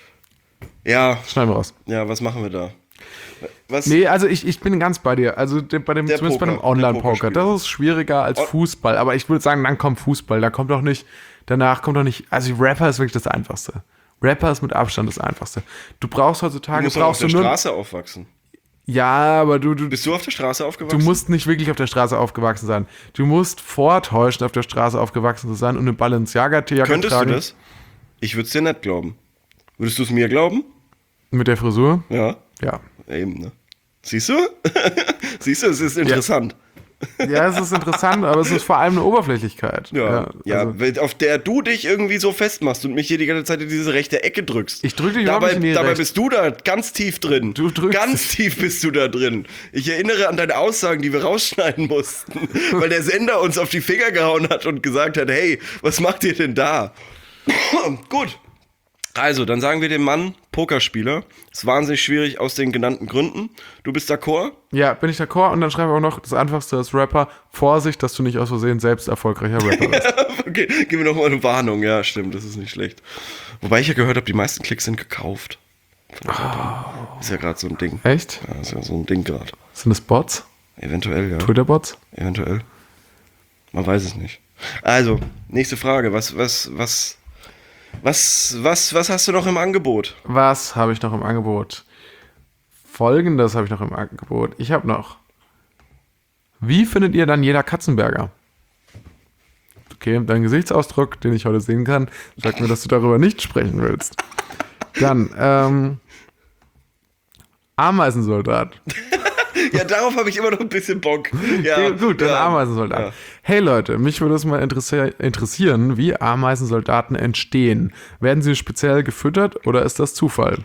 Ja, Schneiden wir raus. ja, was machen wir da? Was? Nee, also ich, ich bin ganz bei dir. Also de, bei dem, Der zumindest bei Poker, dem Online-Poker. der Pokerspieler. Das ist schwieriger als On- Fußball. Aber ich würde sagen, dann kommt Fußball. Da kommt doch nicht, danach kommt doch nicht, also Rapper ist wirklich das Einfachste. Rapper ist mit Abstand das Einfachste. Du brauchst Du heutzutage, musst doch auf brauchst du der nur, Straße aufwachsen. ja, aber du, du, Bist du auf der Straße du aufgewachsen? musst nicht wirklich auf der Straße aufgewachsen sein. Du musst vortäuschen, auf der Straße aufgewachsen zu sein und eine Balenciaga-Jacke Könntest tragen. du das? Ich würde es dir nicht glauben. Würdest du es mir glauben? Mit der Frisur? Ja. Ja. Eben, ne? Siehst du? Siehst du, es ist interessant. Ja, es ist interessant, aber es ist vor allem eine Oberflächlichkeit. Ja, ja, also- weil- auf der du dich irgendwie so festmachst und mich hier die ganze Zeit in diese rechte Ecke drückst. Ich drück dich überhaupt dabei, nicht in die Dabei rechte. bist du da ganz tief drin. Du drückst- Ganz tief bist du da drin. Ich erinnere an deine Aussagen, die wir rausschneiden mussten, weil der Sender uns auf die Finger gehauen hat und gesagt hat, hey, was macht ihr denn da? Gut. Also, dann sagen wir dem Mann, Pokerspieler. Ist wahnsinnig schwierig aus den genannten Gründen. Du bist d'accord? Ja, bin ich d'accord. Und dann schreibe ich auch noch, das Einfachste als Rapper, Vorsicht, dass du nicht aus Versehen selbst erfolgreicher Rapper bist. Okay, gib mir noch mal eine Warnung. Ja, stimmt, das ist nicht schlecht. Wobei ich ja gehört habe, die meisten Klicks sind gekauft. Von den Rappern. Ist ja gerade so ein Ding. Echt? Ja, ist ja so ein Ding gerade. Sind das Bots? Eventuell, ja. Twitter-Bots? Eventuell. Man weiß es nicht. Also, nächste Frage. Was, was, was, was, was, was hast du noch im Angebot? Was habe ich noch im Angebot? Folgendes habe ich noch im Angebot. Ich habe noch. Wie findet ihr dann jeder Katzenberger? Okay, dein Gesichtsausdruck, den ich heute sehen kann, sagt mir, dass du darüber nicht sprechen willst. Dann, ähm, Ameisensoldat. Ja, darauf habe ich immer noch ein bisschen Bock. Ja, Ja, gut, dann ja. Ameisensoldat. Ja. Hey Leute, mich würde es mal interessi- interessieren, wie Ameisensoldaten entstehen. Werden sie speziell gefüttert oder ist das Zufall?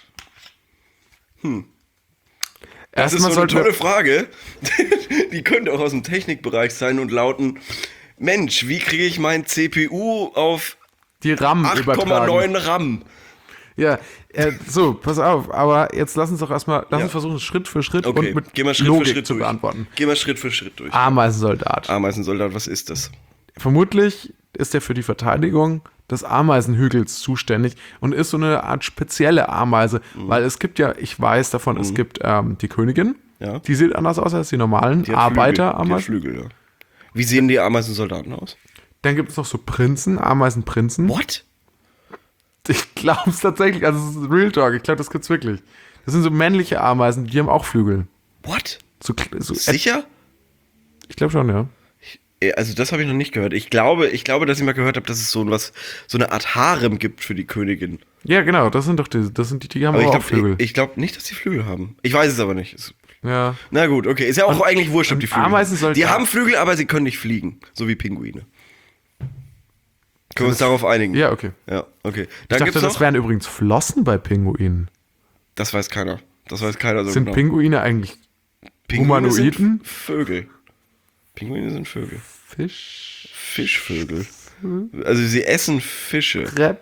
Hm. Das ist so eine tolle Frage. Die könnte auch aus dem Technikbereich sein und lauten: Mensch, wie kriege ich mein C P U auf die RAM acht Komma neun übertragen. RAM? Ja, äh, so, pass auf, aber jetzt lass uns doch erstmal, lass Ja. uns versuchen, Schritt für Schritt Okay, und mit geh mal Schritt Logik für Schritt zu durch. beantworten. Geh mal Schritt für Schritt durch. Ameisensoldat. Ameisensoldat, was ist das? Vermutlich ist er für die Verteidigung des Ameisenhügels zuständig und ist so eine Art spezielle Ameise, Mhm. weil es gibt ja, ich weiß davon, es gibt ähm, die Königin, Ja. die sieht anders aus als die normalen Die hat Flügel. Die Arbeiterameisen. hat Flügel, ja. Wie sehen die Ameisensoldaten aus? Dann gibt es noch so Prinzen, Ameisenprinzen. What? Ich glaube es tatsächlich, also es ist Real Talk, ich glaube, das gibt's wirklich. Das sind so männliche Ameisen, die haben auch Flügel. What? So, so, Sicher? ich glaube schon, ja. Eh, Also das habe ich noch nicht gehört. Ich glaube, ich glaube, dass ich mal gehört habe, dass es so was, so eine Art Harem gibt für die Königin. Ja, genau, das sind doch die, das sind die, die haben Aber ich auch glaube Flügel. ich, ich glaub nicht, dass die Flügel haben. Ich weiß es aber nicht. Es- ja. Na gut, okay. Ist ja auch eigentlich wurscht, ob die Flügel haben. Ameisensoldaten- Die haben Flügel, aber sie können nicht fliegen. So wie Pinguine. Können wir uns darauf einigen? Ja, okay. Ja, okay. Ich Dann dachte, gibt's das noch, wären übrigens Flossen bei Pinguinen. das weiß keiner. Das weiß keiner so Sind genau. Pinguine eigentlich Pinguine Humanoiden? sind Vögel. Pinguine sind Vögel. Fisch? Fischvögel. Also sie essen Fische. Rep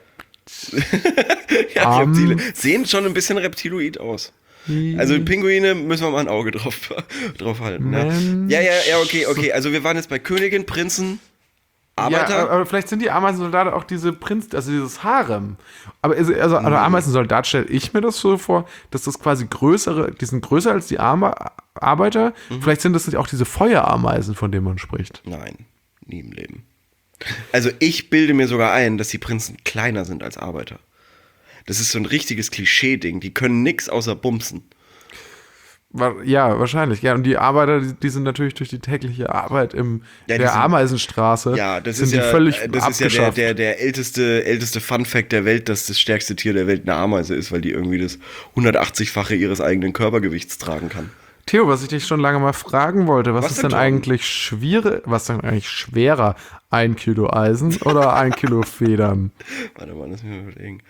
Ja, Am- Reptile. Sehen schon ein bisschen reptiloid aus. Also Pinguine müssen wir mal ein Auge drauf, drauf halten. Ne? Mensch. Ja, ja, ja, okay, okay. Also wir waren jetzt bei Königin, Prinzen, Arbeiter. Ja, aber vielleicht sind die Ameisensoldaten auch diese Prinz, also dieses Harem. Aber also, also Mhm. also Ameisensoldat stelle ich mir das so vor, dass das quasi größere, die sind größer als die Arme, Arbeiter. Mhm. Vielleicht sind das nicht auch diese Feuerameisen, von denen man spricht. Nein, nie im Leben. Also ich bilde mir sogar ein, dass die Prinzen kleiner sind als Arbeiter. Das ist so ein richtiges Klischee-Ding. Die können nix außer bumsen. Wa- Ja, wahrscheinlich. Ja, und die Arbeiter, die, die sind natürlich durch die tägliche Arbeit im Ja, die der sind- Ameisenstraße. Ja, das sind ist die ja, völlig das ist ja der, abgeschafft. der, der älteste, älteste Fun-Fact der Welt, dass das stärkste Tier der Welt eine Ameise ist, weil die irgendwie das hundertachtzig-fache ihres eigenen Körpergewichts tragen kann. Theo, was ich dich schon lange mal fragen wollte, was, Was ist denn, denn Tom? eigentlich schwierig, was denn eigentlich schwerer? Ein Kilo Eisen oder ein Kilo Federn? Warte mal, lass mich mal überlegen.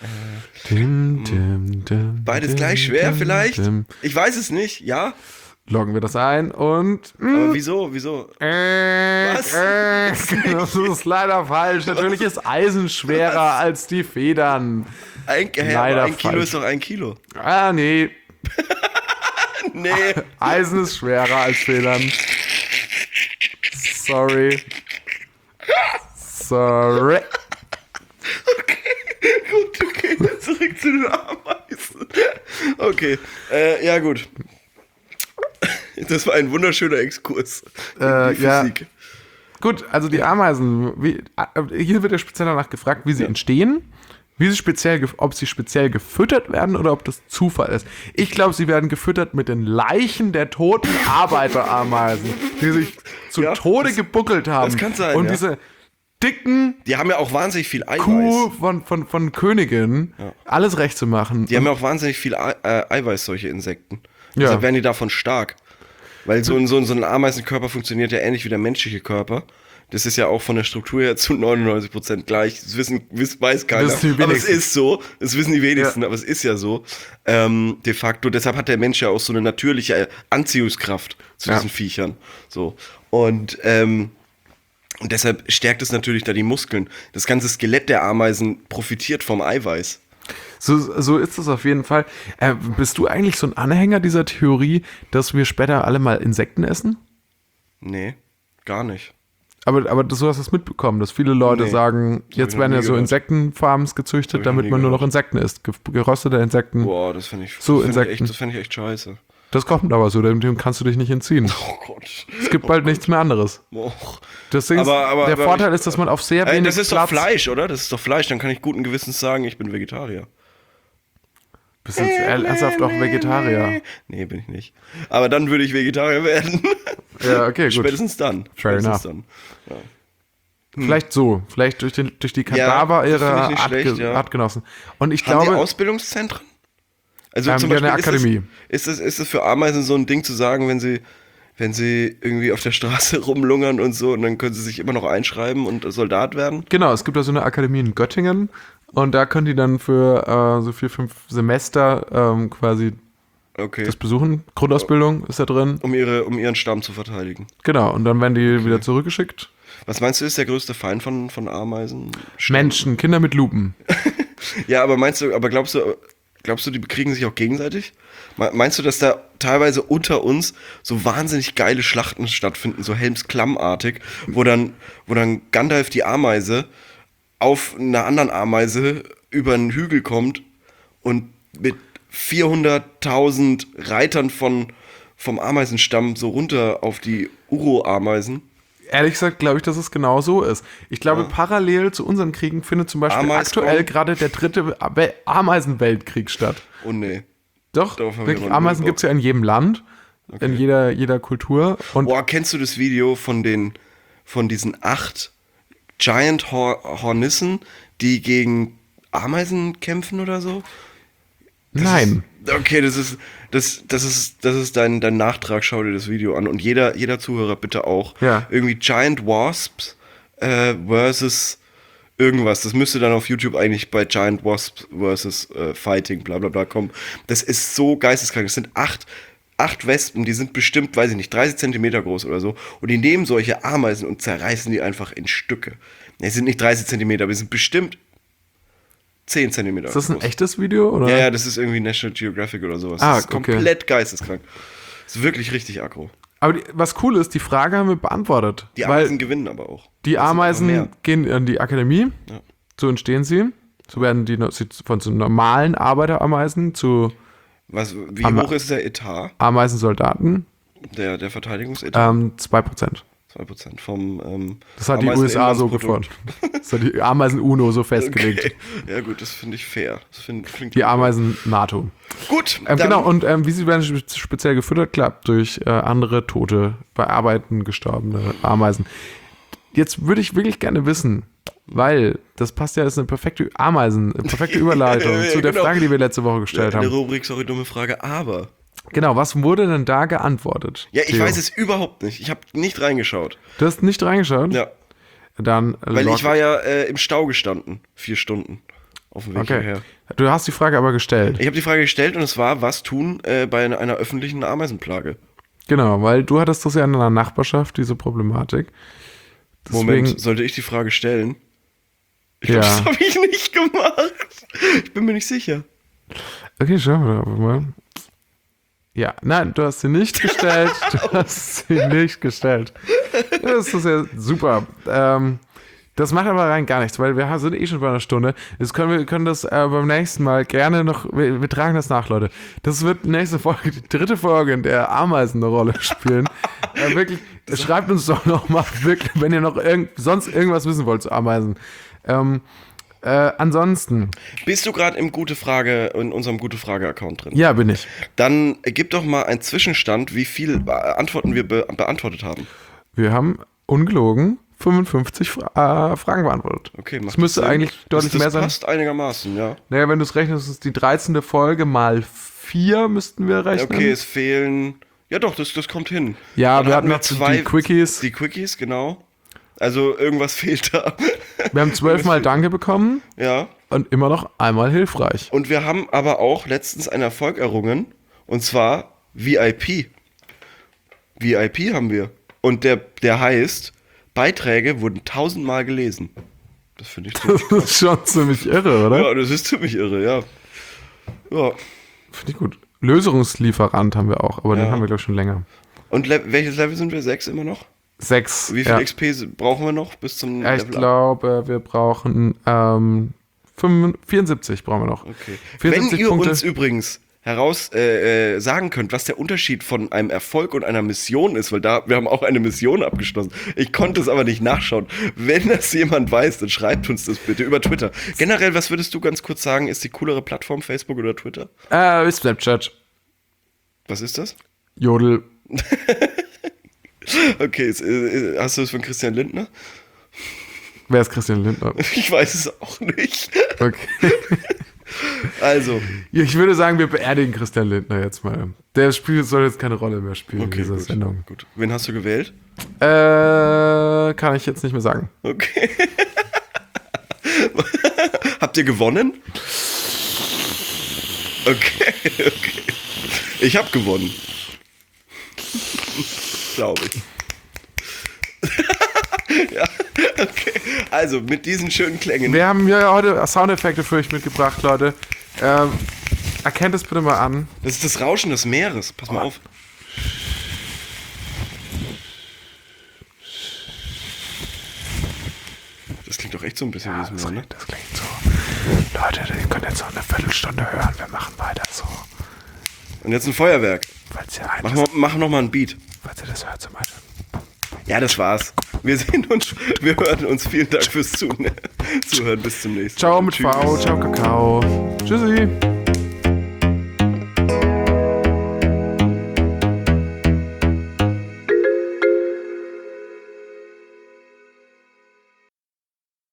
Dim, dim, dim, Beides dim, gleich schwer dim, vielleicht? dim. Ich weiß es nicht, ja. Loggen wir das ein und. Aber wieso, wieso? Äh, Was? äh, das ist leider falsch. Natürlich ist Eisen schwerer als die Federn. Ein, hä, Leider aber ein Kilo falsch. ist doch ein Kilo. Ah, nee. Nee. Eisen ist schwerer als Federn. Sorry. Sorry. Gut, okay, zurück zu den Ameisen. Okay, äh, ja gut. Das war ein wunderschöner Exkurs in Äh, die ja. Physik. Gut, also die Ameisen, wie, äh, hier wird ja speziell danach gefragt, wie sie entstehen, wie sie speziell, gef- ob sie speziell gefüttert werden oder ob das Zufall ist. Ich glaube, sie werden gefüttert mit den Leichen der toten Arbeiterameisen, die sich zu Ja, Tode das- gebuckelt haben. das kann sein, Und ja. diese dicken Die haben ja auch wahnsinnig viel Eiweiß. Kuh von, von, von Königin alles recht zu machen. Die haben ja auch wahnsinnig viel Ei äh, Eiweiß, solche Insekten. Ja. Deshalb werden die davon stark. Weil so ein, so, ein, so ein Ameisenkörper funktioniert ja ähnlich wie der menschliche Körper. Das ist ja auch von der Struktur her zu neunundneunzig Prozent gleich. Das wissen, wiss, weiß keiner. Wissen die Aber es wenigsten. ist so. Das wissen die wenigsten, Ja. aber es ist ja so. Ähm, de facto. Deshalb hat der Mensch ja auch so eine natürliche äh, Anziehungskraft zu Ja. diesen Viechern. So. Und, ähm, und deshalb stärkt es natürlich da die Muskeln. Das ganze Skelett der Ameisen profitiert vom Eiweiß. So, so ist es auf jeden Fall. Äh, bist du eigentlich so ein Anhänger dieser Theorie, dass wir später alle mal Insekten essen? Nee, gar nicht. Aber, aber du hast das mitbekommen, dass viele Leute Nee, sagen, ich jetzt noch werden nie ja so gehört. Insektenfarms Hab gezüchtet, ich noch damit nie man nur noch gehört. Insekten isst. Ge geröstete Insekten. Boah, das finde ich, So, das find ich, Insekten. echt, das find ich echt scheiße. Das kommt aber so, dem, dem kannst du dich nicht entziehen. Oh Gott. Es gibt bald nichts mehr anderes. Och. Deswegen ist, Aber- aber- der aber Vorteil ich- ist, dass man auf sehr Ey, wenig das ist Platz... doch Fleisch, oder? Das ist doch Fleisch. Dann kann ich guten Gewissens sagen, ich bin Vegetarier. Bist du jetzt ernsthaft auch Vegetarier? Nee, bin ich nicht. Aber dann würde ich Vegetarier werden. Ja, okay, gut. Spätestens dann. Fair Spätestens enough. dann. Ja. Vielleicht so, vielleicht durch, den, durch die Kadaver Ja, das ihrer finde ich nicht Artge schlecht, ja. Artgenossen. Und ich Haben die glaube, Ausbildungszentren? Also Ähm, zum ja, Beispiel eine ist Akademie. Es, ist, es, ist es für Ameisen so ein Ding zu sagen, wenn sie, wenn sie irgendwie auf der Straße rumlungern und so, und dann können sie sich immer noch einschreiben und Soldat werden? genau, es gibt da so eine Akademie in Göttingen und da können die dann für äh, so vier, fünf Semester ähm, quasi Okay. das besuchen. Grundausbildung ist da drin. Um, ihre, um ihren Stamm zu verteidigen. Genau, und dann werden die wieder zurückgeschickt. Was meinst du, ist der größte Feind von, von Ameisen? Menschen, Kinder mit Lupen. Ja, aber meinst du, aber glaubst du, glaubst du, die bekriegen sich auch gegenseitig? Me- Meinst du, dass da teilweise unter uns so wahnsinnig geile Schlachten stattfinden, so Helms-Klamm-artig, wo dann, wo dann Gandalf die Ameise auf einer anderen Ameise über einen Hügel kommt und mit vierhunderttausend Reitern von, vom Ameisenstamm so runter auf die Uro-Ameisen? Ehrlich gesagt glaube ich, dass es genau so ist. Ich glaube, Ja. parallel zu unseren Kriegen findet zum Beispiel Ameiscon? aktuell gerade der dritte We- Ameisenweltkrieg statt. Oh nee. Doch, Darauf hab ich wirklich, aber null Ameisen Bock. gibt es ja in jedem Land, in jeder, jeder Kultur. Und Boah, kennst du das Video von den, von diesen acht Giant Hor Hornissen, die gegen Ameisen kämpfen oder so? Das nein. Ist, okay, das ist, das, das ist, das ist dein, dein Nachtrag. Schau dir das Video an. Und jeder, jeder Zuhörer bitte auch. Ja. Irgendwie Giant Wasps äh, versus irgendwas. Das müsste dann auf YouTube eigentlich bei Giant Wasps versus äh, Fighting, bla bla bla kommen. Das ist so geisteskrank. Das sind acht, acht Wespen, die sind bestimmt, weiß ich nicht, dreißig Zentimeter groß oder so. Und die nehmen solche Ameisen und zerreißen die einfach in Stücke. Die sind nicht dreißig Zentimeter, aber die sind bestimmt zehn Zentimeter Ist das ein groß. echtes Video? Oder? Ja, ja, das ist irgendwie National Geographic oder sowas. Ah, das ist okay. komplett geisteskrank. Das ist wirklich richtig aggro. Aber die, was cool ist, die Frage haben wir beantwortet. Die weil Ameisen gewinnen aber auch. die Das sind Ameisen einfach mehr. gehen in die Akademie, Ja. so entstehen sie. So werden die no- sie von so normalen Arbeiterameisen zu Was, wie Ama- hoch ist der Etat, Ameisensoldaten. der, der Verteidigungsetat? Ähm, zwei Prozent. zwei Prozent vom ähm, Das hat die U S A so Ameiseninlandsprodukt. gefordert. Das hat die Ameisen-UNO so festgelegt. Okay. Ja gut, das finde ich fair. Das find, klingt Die gut. Ameisen-NATO. Gut, Ähm, dann, genau, und ähm, wie sie werden spe- speziell gefüttert? Klar, durch äh, andere tote, bei Arbeiten gestorbene Ameisen. Jetzt würde ich wirklich gerne wissen, weil das passt ja, ist eine perfekte Ameisen, eine perfekte Überleitung Ja, ja, zu der genau. Frage, die wir letzte Woche gestellt in der haben. Rubrik, sorry, dumme Frage, aber. Genau, was wurde denn da geantwortet? Ja, ich Theo? weiß es überhaupt nicht. Ich habe nicht reingeschaut. Du hast nicht reingeschaut? Ja, Dann äh, weil log- ich war ja äh, im Stau gestanden. Vier Stunden auf dem Weg Okay. hierher. Du hast die Frage aber gestellt. Ich habe die Frage gestellt und es war, was tun äh, bei einer, einer öffentlichen Ameisenplage? Genau, weil du hattest das ja in deiner Nachbarschaft, diese Problematik. Deswegen, Moment, sollte ich die Frage stellen? Ich glaube, Ja. das habe ich nicht gemacht. Ich bin mir nicht sicher. Okay, schauen wir aber mal. Ja, nein, du hast sie nicht gestellt. Du hast sie nicht gestellt. Das ist ja super. Ähm, das macht aber rein gar nichts, weil wir sind eh schon bei einer Stunde. Jetzt können wir können das äh, beim nächsten Mal gerne noch, wir, wir tragen das nach, Leute. Das wird nächste Folge, die dritte Folge, in der Ameisen eine Rolle spielen. äh, wirklich, schreibt uns doch noch mal, wirklich, wenn ihr noch irgend, sonst irgendwas wissen wollt zu Ameisen. Ähm, äh, ansonsten, Bist du gerade im Gute Frage, in unserem Gute Frage-Account drin? ja, bin ich. Dann äh, gib doch mal einen Zwischenstand, wie viele äh, Antworten wir be beantwortet haben. Wir haben ungelogen fünfundfünfzig Fra äh, Fragen beantwortet. Okay, macht Das müsste Sinn? eigentlich deutlich das, das mehr sein. passt einigermaßen, ja. Naja, wenn du es rechnest, ist die dreizehnte Folge mal vier müssten wir rechnen. Okay, es fehlen. Ja, doch, das, das kommt hin. Ja, Dann wir hatten hatten noch die Quickies. Die Quickies, genau. Also irgendwas fehlt da. Wir haben zwölfmal Danke bekommen Ja. und immer noch einmal hilfreich. Und wir haben aber auch letztens einen Erfolg errungen. Und zwar V I P. V I P haben wir. Und der, der heißt, Beiträge wurden tausendmal gelesen. Das finde ich ziemlich Das ist schon ziemlich irre, oder? Ja, das ist ziemlich irre, ja. Ja. Finde ich gut. Lösungslieferant haben wir auch, aber den Ja. haben wir, glaube ich, schon länger. Und le welches Level sind wir? Sechs immer noch? Sechs. Wie viel ja. X P brauchen wir noch bis zum Ja, ich Level up? glaube, wir brauchen ähm, fünfundvierzig, vierundsiebzig brauchen wir noch. Okay. Wenn vierundsiebzig ihr Punkte. uns übrigens heraus äh, äh, sagen könnt, was der Unterschied von einem Erfolg und einer Mission ist, weil da wir haben auch eine Mission abgeschlossen. Ich konnte es aber nicht nachschauen. Wenn das jemand weiß, dann schreibt uns das bitte über Twitter. Generell, was würdest du ganz kurz sagen, ist die coolere Plattform, Facebook oder Twitter? Äh, Snapchat. Was ist das? Jodel. Okay, ist, äh, hast du das von Christian Lindner? Wer ist Christian Lindner? Ich weiß es auch nicht. Okay. Also. Ja, ich würde sagen, wir beerdigen Christian Lindner jetzt mal. Der Spiel soll jetzt keine Rolle mehr spielen Okay, in dieser gut, Sendung. gut. Wen hast du gewählt? Äh, kann ich jetzt nicht mehr sagen. Okay. Habt ihr gewonnen? Okay, okay. Ich hab gewonnen. Glaube ich. Ja, okay. Also, mit diesen schönen Klängen. Wir haben ja heute Soundeffekte für euch mitgebracht, Leute. Ähm, erkennt es bitte mal an. Das ist das Rauschen des Meeres. Pass mal auf. Das klingt doch echt so ein bisschen wie das Meer, ne? Das klingt so. Leute, ihr könnt jetzt noch eine Viertelstunde hören. Wir machen weiter so. Und jetzt ein Feuerwerk. Falls ihr, Mach, mal, mach noch mal einen Beat. falls ihr das hört zum Beispiel. Ja, das war's. Wir sehen uns, wir hören uns. Vielen Dank fürs Zuhören. Bis zum nächsten Mal. Ciao mit Tschüss. V, ciao Kakao. Tschüssi.